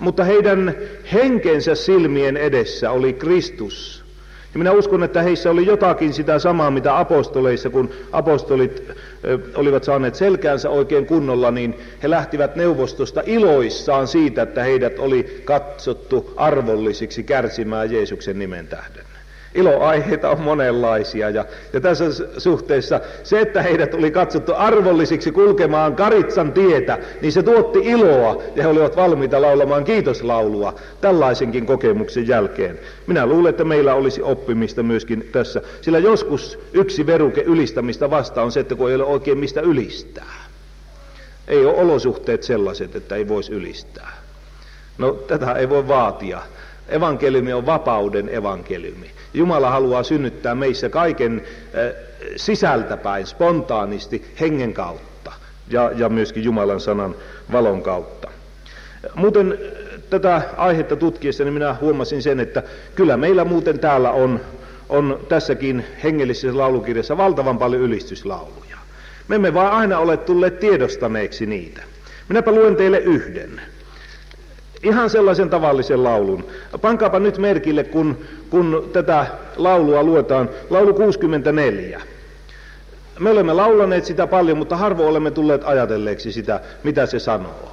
mutta heidän henkensä silmien edessä oli Kristus. Ja minä uskon, että heissä oli jotakin sitä samaa, mitä apostoleissa, kun apostolit ö, olivat saaneet selkäänsä oikein kunnolla, niin he lähtivät neuvostosta iloissaan siitä, että heidät oli katsottu arvollisiksi kärsimään Jeesuksen nimen tähden. Iloaiheita on monenlaisia ja, ja tässä suhteessa se, että heidät oli katsottu arvollisiksi kulkemaan Karitsan tietä, niin se tuotti iloa ja he olivat valmiita laulamaan kiitoslaulua tällaisenkin kokemuksen jälkeen. Minä luulen, että meillä olisi oppimista myöskin tässä, sillä joskus yksi veruke ylistämistä vastaan on se, että kun ei ole oikein mistä ylistää. Ei ole olosuhteet sellaiset, että ei voisi ylistää. No tätä ei voi vaatia. Evankeliumi on vapauden evankeliumi. Jumala haluaa synnyttää meissä kaiken äh, sisältäpäin, spontaanisti, hengen kautta ja, ja myöskin Jumalan sanan valon kautta. Muuten tätä aihetta tutkiessa niin minä huomasin sen, että kyllä meillä muuten täällä on, on tässäkin hengellisessä laulukirjassa valtavan paljon ylistyslauluja. Me emme vaan aina ole tulleet tiedostaneeksi niitä. Minäpä luen teille yhden. Ihan sellaisen tavallisen laulun. Pankaapa nyt merkille, kun, kun tätä laulua luetaan, laulu kuusikymmentäneljä. Me olemme laulaneet sitä paljon, mutta harvoin olemme tulleet ajatelleeksi sitä, mitä se sanoo.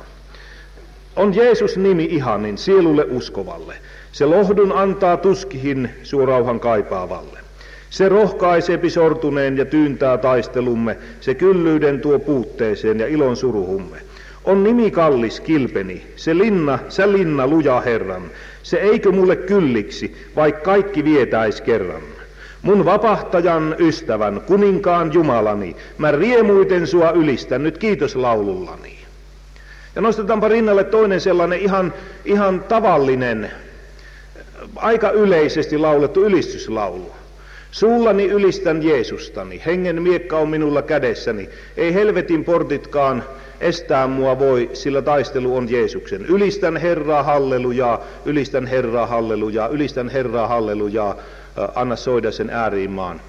On Jeesus nimi ihanin sielulle uskovalle. Se lohdun antaa tuskihin suo rauhan kaipaavalle. Se rohkaiseepi sortuneen ja tyyntää taistelumme. Se kyllyyden tuo puutteeseen ja ilon suruhumme. On nimi kallis kilpeni, se linna, se linna luja Herran. Se eikö mulle kylliksi, vaik kaikki vietäis kerran. Mun vapahtajan ystävän, kuninkaan Jumalani, mä riemuiten sua ylistän nyt kiitoslaulullani. Ja nostetaanpa rinnalle toinen sellainen ihan, ihan tavallinen, aika yleisesti laulettu ylistyslaulu. Suullani ylistän Jeesustani, hengen miekka on minulla kädessäni, ei helvetin portitkaan estää mua voi, sillä taistelu on Jeesuksen. Ylistän Herraa hallelujaa, ylistän Herraa hallelujaa, ylistän Herraa hallelujaa, anna soida sen ääriin maan.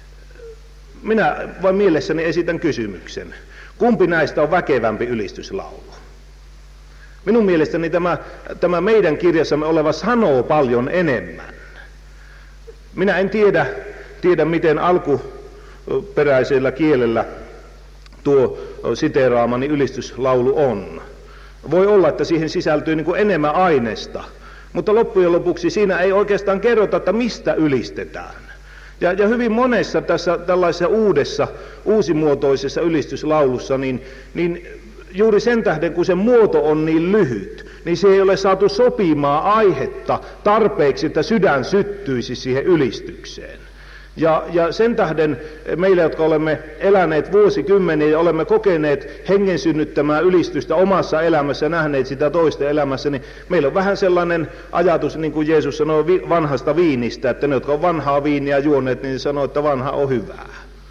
Minä vain mielessäni esitän kysymyksen. Kumpi näistä on väkevämpi ylistyslaulu? Minun mielestäni tämä, tämä meidän kirjassamme oleva sanoo paljon enemmän. Minä en tiedä, tiedä miten alkuperäisellä kielellä tuo siteeraamani ylistyslaulu on. Voi olla, että siihen sisältyy niin kuin enemmän aineesta, mutta loppujen lopuksi siinä ei oikeastaan kerrota, että mistä ylistetään. Ja, ja hyvin monessa tässä tällaisessa uudessa, uusimuotoisessa ylistyslaulussa, niin, niin juuri sen tähden, kun se muoto on niin lyhyt, niin se ei ole saatu sopimaan aihetta tarpeeksi, että sydän syttyisi siihen ylistykseen. Ja, ja sen tähden meillä, jotka olemme eläneet vuosikymmeniä ja olemme kokeneet hengen synnyttämää ylistystä omassa elämässä, nähneet sitä toista elämässä, niin meillä on vähän sellainen ajatus, niin kuin Jeesus sanoi vanhasta viinistä, että ne, jotka on vanhaa viiniä juoneet, niin sanoo, että vanha on hyvää.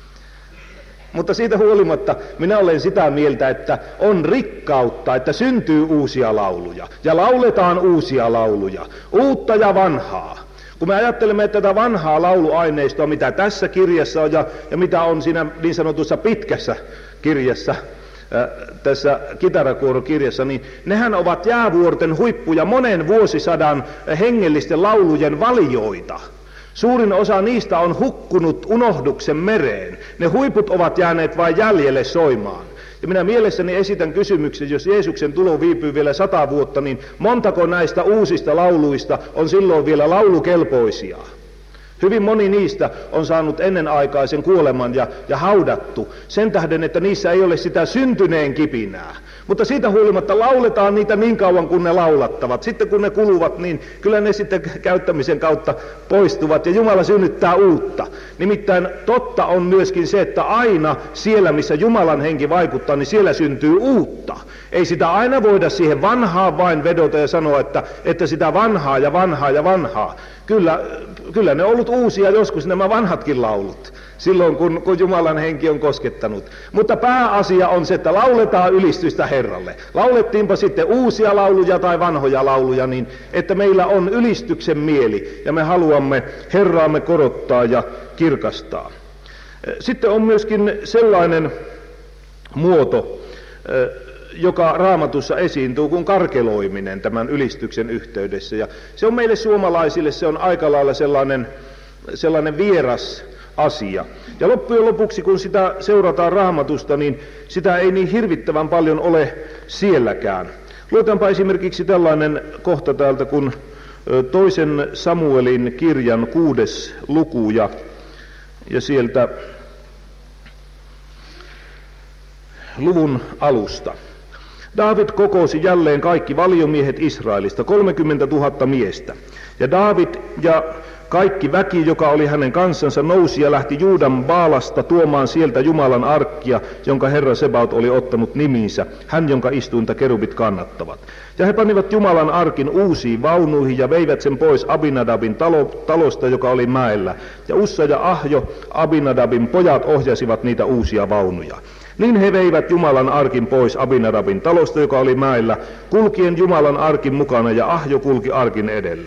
Mutta siitä huolimatta minä olen sitä mieltä, että on rikkautta, että syntyy uusia lauluja ja lauletaan uusia lauluja, uutta ja vanhaa. Kun me ajattelemme tätä vanhaa lauluaineistoa, mitä tässä kirjassa on ja, ja mitä on siinä niin sanotussa pitkässä kirjassa, äh, tässä kitarakuorokirjassa, niin nehän ovat jäävuorten huippuja monen vuosisadan hengellisten laulujen valioita. Suurin osa niistä on hukkunut unohduksen mereen. Ne huiput ovat jääneet vain jäljelle soimaan. Ja minä mielessäni esitän kysymyksen, jos Jeesuksen tulo viipyy vielä sata vuotta, niin montako näistä uusista lauluista on silloin vielä laulukelpoisia? Hyvin moni niistä on saanut ennenaikaisen kuoleman ja, ja haudattu sen tähden, että niissä ei ole sitä syntyneen kipinää. Mutta siitä huolimatta lauletaan niitä niin kauan kuin ne laulattavat. Sitten kun ne kuluvat, niin kyllä ne sitten käyttämisen kautta poistuvat ja Jumala synnyttää uutta. Nimittäin totta on myöskin se, että aina siellä, missä Jumalan henki vaikuttaa, niin siellä syntyy uutta. Ei sitä aina voida siihen vanhaan vain vedota ja sanoa, että, että sitä vanhaa ja vanhaa ja vanhaa. Kyllä, kyllä ne on ollut uusia joskus nämä vanhatkin laulut, silloin kun, kun Jumalan henki on koskettanut. Mutta pääasia on se, että lauletaan ylistystä Herralle. Laulettiinpa sitten uusia lauluja tai vanhoja lauluja, niin että meillä on ylistyksen mieli ja me haluamme Herraamme korottaa ja kirkastaa. Sitten on myöskin sellainen muoto, joka Raamatussa esiintyy kuin karkeloiminen tämän ylistyksen yhteydessä. Ja se on meille suomalaisille, se on aika lailla sellainen, sellainen vieras asia. Ja loppujen lopuksi, kun sitä seurataan Raamatusta, niin sitä ei niin hirvittävän paljon ole sielläkään. Luetaanpa esimerkiksi tällainen kohta täältä, kun toisen Samuelin kirjan kuudes luku ja, ja sieltä luvun alusta. Daavid kokosi jälleen kaikki valiomiehet Israelista, kolmekymmentätuhatta miestä. Ja Daavid ja kaikki väki, joka oli hänen kansansa, nousi ja lähti Juudan Baalasta tuomaan sieltä Jumalan arkkia, jonka Herra Sebaot oli ottanut nimiinsä, hän jonka istuinta kerubit kannattavat. Ja he panivat Jumalan arkin uusiin vaunuihin ja veivät sen pois Abinadabin talo, talosta, joka oli mäellä. Ja Ussa ja Ahjo, Abinadabin pojat, ohjasivat niitä uusia vaunuja. Niin he veivät Jumalan arkin pois Abinadabin talosta, joka oli mäellä, kulkien Jumalan arkin mukana, ja Ahjo kulki arkin edellä.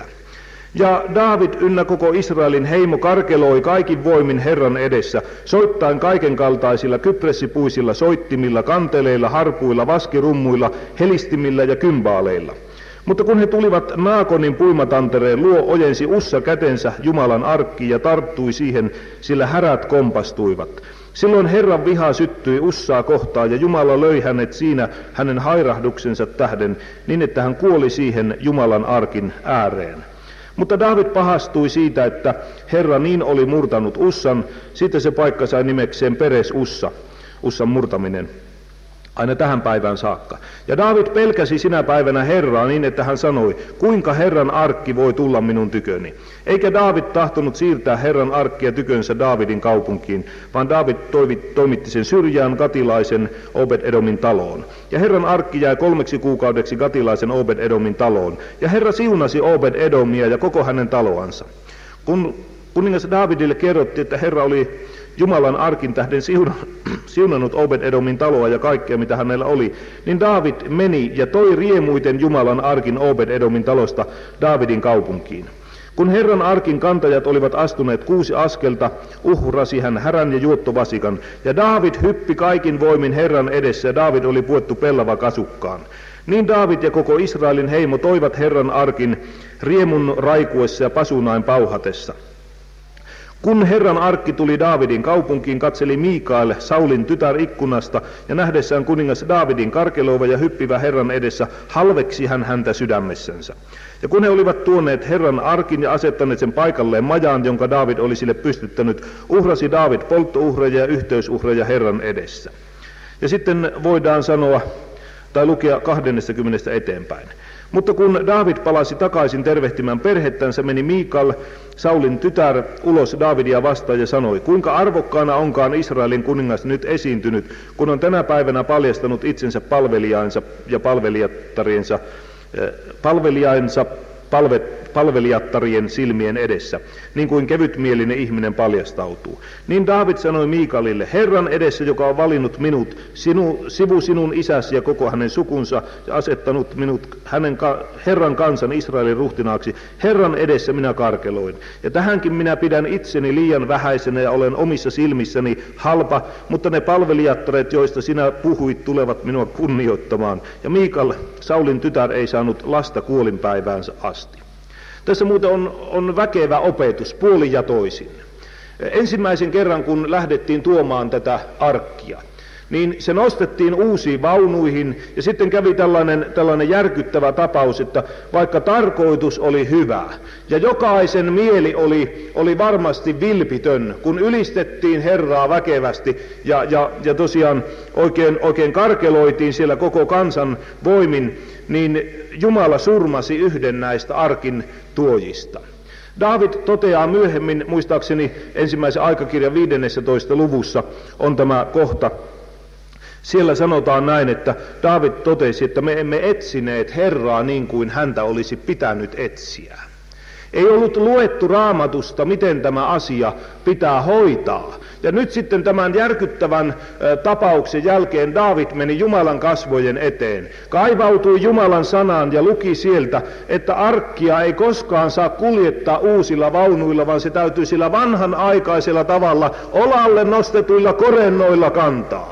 Ja Daavid ynnä koko Israelin heimo karkeloi kaikin voimin Herran edessä, soittaen kaiken kaltaisilla kypressipuisilla soittimilla, kanteleilla, harpuilla, vaskirummuilla, helistimillä ja kymbaaleilla. Mutta kun he tulivat Naakonin puimatantereen luo, ojensi Ussa kätensä Jumalan arkkiin ja tarttui siihen, sillä härät kompastuivat. Silloin Herran viha syttyi Ussaa kohtaan, ja Jumala löi hänet siinä hänen hairahduksensa tähden, niin että hän kuoli siihen Jumalan arkin ääreen. Mutta Daavid pahastui siitä, että Herra niin oli murtanut Ussan, siitä se paikka sai nimekseen Peres Ussa, Ussan murtaminen, aina tähän päivään saakka. Ja Daavid pelkäsi sinä päivänä Herraa niin, että hän sanoi, kuinka Herran arkki voi tulla minun tyköni. Eikä Daavid tahtonut siirtää Herran arkkia tykönsä Daavidin kaupunkiin, vaan Daavid toimitti sen syrjään Gatilaisen Obed-Edomin taloon. Ja Herran arkki jäi kolmeksi kuukaudeksi Gatilaisen Obed-Edomin taloon. Ja Herra siunasi Obed-Edomia ja koko hänen taloansa. Kun kuningas Daavidille kerrottiin, että Herra oli Jumalan arkin tähden siunannut Obed-Edomin taloa ja kaikkea, mitä hänellä oli, niin Daavid meni ja toi riemuiten Jumalan arkin Obed-Edomin talosta Daavidin kaupunkiin. Kun Herran arkin kantajat olivat astuneet kuusi askelta, uhrasi hän härän ja juottovasikan, ja Daavid hyppi kaikin voimin Herran edessä, ja Daavid oli puettu pellava kasukkaan. Niin Daavid ja koko Israelin heimo toivat Herran arkin riemun raikuessa ja pasunain pauhatessa. Kun Herran arkki tuli Daavidin kaupunkiin, katseli Miikael, Saulin tytär, ikkunasta, ja nähdessään kuningas Daavidin karkeloiva ja hyppivä Herran edessä, halveksi hän häntä sydämessänsä. Ja kun he olivat tuoneet Herran arkin ja asettaneet sen paikalleen majaan, jonka Daavid oli sille pystyttänyt, uhrasi Daavid polttouhreja ja yhteysuhreja Herran edessä. Ja sitten voidaan sanoa, tai lukea kaksikymmentä eteenpäin. Mutta kun Daavid palasi takaisin tervehtimään perhettänsä, meni Miikal, Saulin tytär, ulos Daavidia vastaan ja sanoi, kuinka arvokkaana onkaan Israelin kuningas nyt esiintynyt, kun on tänä päivänä paljastanut itsensä palvelijainsa ja palvelijattariensa, palvelijainsa palve, palvelijattarien silmien edessä, niin kuin kevytmielinen ihminen paljastautuu. Niin Daavid sanoi Miikalille, Herran edessä, joka on valinnut minut, sinu, sivu sinun isäsi ja koko hänen sukunsa, ja asettanut minut hänen Herran kansan Israelin ruhtinaaksi, Herran edessä minä karkeloin. Ja tähänkin minä pidän itseni liian vähäisenä ja olen omissa silmissäni halpa, mutta ne palvelijattaret, joista sinä puhuit, tulevat minua kunnioittamaan. Ja Miikal, Saulin tytär, ei saanut lasta kuolinpäiväänsä asti. Tässä muuten on, on väkevä opetus puolin ja toisin. Ensimmäisen kerran, kun lähdettiin tuomaan tätä arkkia, niin se nostettiin uusiin vaunuihin, ja sitten kävi tällainen, tällainen järkyttävä tapaus, että vaikka tarkoitus oli hyvä, ja jokaisen mieli oli, oli varmasti vilpitön, kun ylistettiin Herraa väkevästi, ja, ja, ja tosiaan oikein, oikein karkeloitiin siellä koko kansan voimin, niin Jumala surmasi yhden näistä arkin tuojista. Daavid toteaa myöhemmin, muistaakseni ensimmäisen aikakirjan viidennentoista luvussa on tämä kohta. Siellä sanotaan näin, että Daavid totesi, että me emme etsineet Herraa niin kuin häntä olisi pitänyt etsiä. Ei ollut luettu Raamatusta, miten tämä asia pitää hoitaa. Ja nyt sitten tämän järkyttävän tapauksen jälkeen Daavid meni Jumalan kasvojen eteen. Kaivautui Jumalan sanaan ja luki sieltä, että arkkia ei koskaan saa kuljettaa uusilla vaunuilla, vaan se täytyy sillä vanhanaikaisella tavalla olalle nostetuilla korennoilla kantaa.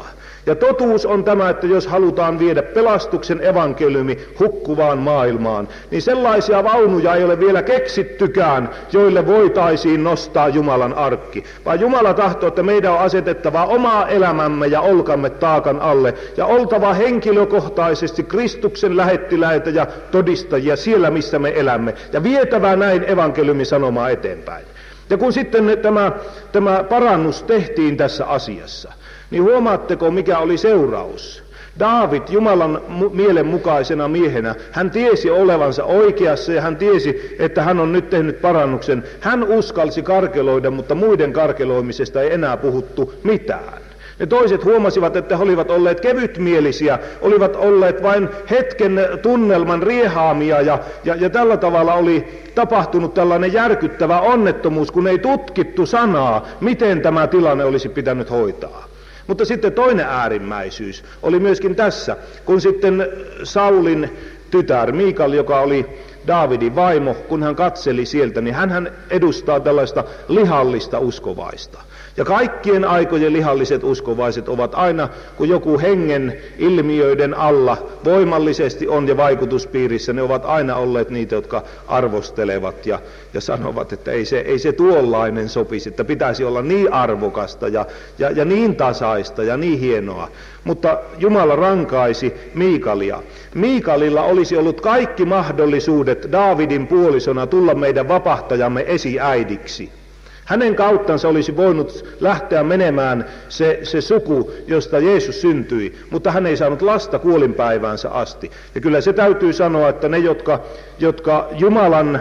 Ja totuus on tämä, että jos halutaan viedä pelastuksen evankeliumi hukkuvaan maailmaan, niin sellaisia vaunuja ei ole vielä keksittykään, joille voitaisiin nostaa Jumalan arkki. Vaan Jumala tahtoo, että meidän on asetettava omaa elämämme ja olkamme taakan alle ja oltava henkilökohtaisesti Kristuksen lähettiläitä ja todistajia siellä, missä me elämme, ja vietävä näin evankeliumin sanomaa eteenpäin. Ja kun sitten tämä, tämä parannus tehtiin tässä asiassa, niin huomaatteko, mikä oli seuraus? Daavid Jumalan mielenmukaisena miehenä, hän tiesi olevansa oikeassa ja hän tiesi, että hän on nyt tehnyt parannuksen. Hän uskalsi karkeloida, mutta muiden karkeloimisesta ei enää puhuttu mitään. Ne toiset huomasivat, että he olivat olleet kevytmielisiä, olivat olleet vain hetken tunnelman riehaamia ja, ja, ja tällä tavalla oli tapahtunut tällainen järkyttävä onnettomuus, kun ei tutkittu sanaa, miten tämä tilanne olisi pitänyt hoitaa. Mutta sitten toinen äärimmäisyys oli myöskin tässä, kun sitten Saulin tytär Miikal, joka oli Daavidin vaimo, kun hän katseli sieltä, niin hän edustaa tällaista lihallista uskovaista. Ja kaikkien aikojen lihalliset uskovaiset ovat aina, kun joku hengen ilmiöiden alla voimallisesti on ja vaikutuspiirissä, ne ovat aina olleet niitä, jotka arvostelevat ja, ja sanovat, että ei se, ei se tuollainen sopisi, että pitäisi olla niin arvokasta ja, ja, ja niin tasaista ja niin hienoa. Mutta Jumala rankaisi Miikalia. Miikalilla olisi ollut kaikki mahdollisuudet Daavidin puolisona tulla meidän vapahtajamme esiäidiksi. Hänen kauttansa olisi voinut lähteä menemään se, se suku, josta Jeesus syntyi, mutta hän ei saanut lasta kuolinpäiväänsä asti. Ja kyllä se täytyy sanoa, että ne, jotka, jotka Jumalan äh,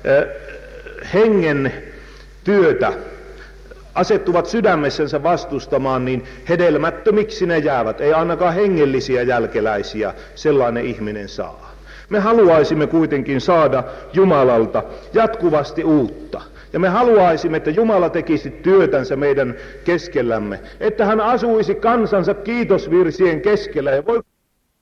hengen työtä asettuvat sydämessänsä vastustamaan, niin hedelmättömiksi ne jäävät. Ei ainakaan hengellisiä jälkeläisiä sellainen ihminen saa. Me haluaisimme kuitenkin saada Jumalalta jatkuvasti uutta. Ja me haluaisimme, että Jumala tekisi työtänsä meidän keskellämme, että hän asuisi kansansa kiitosvirsien keskellä. Ja voi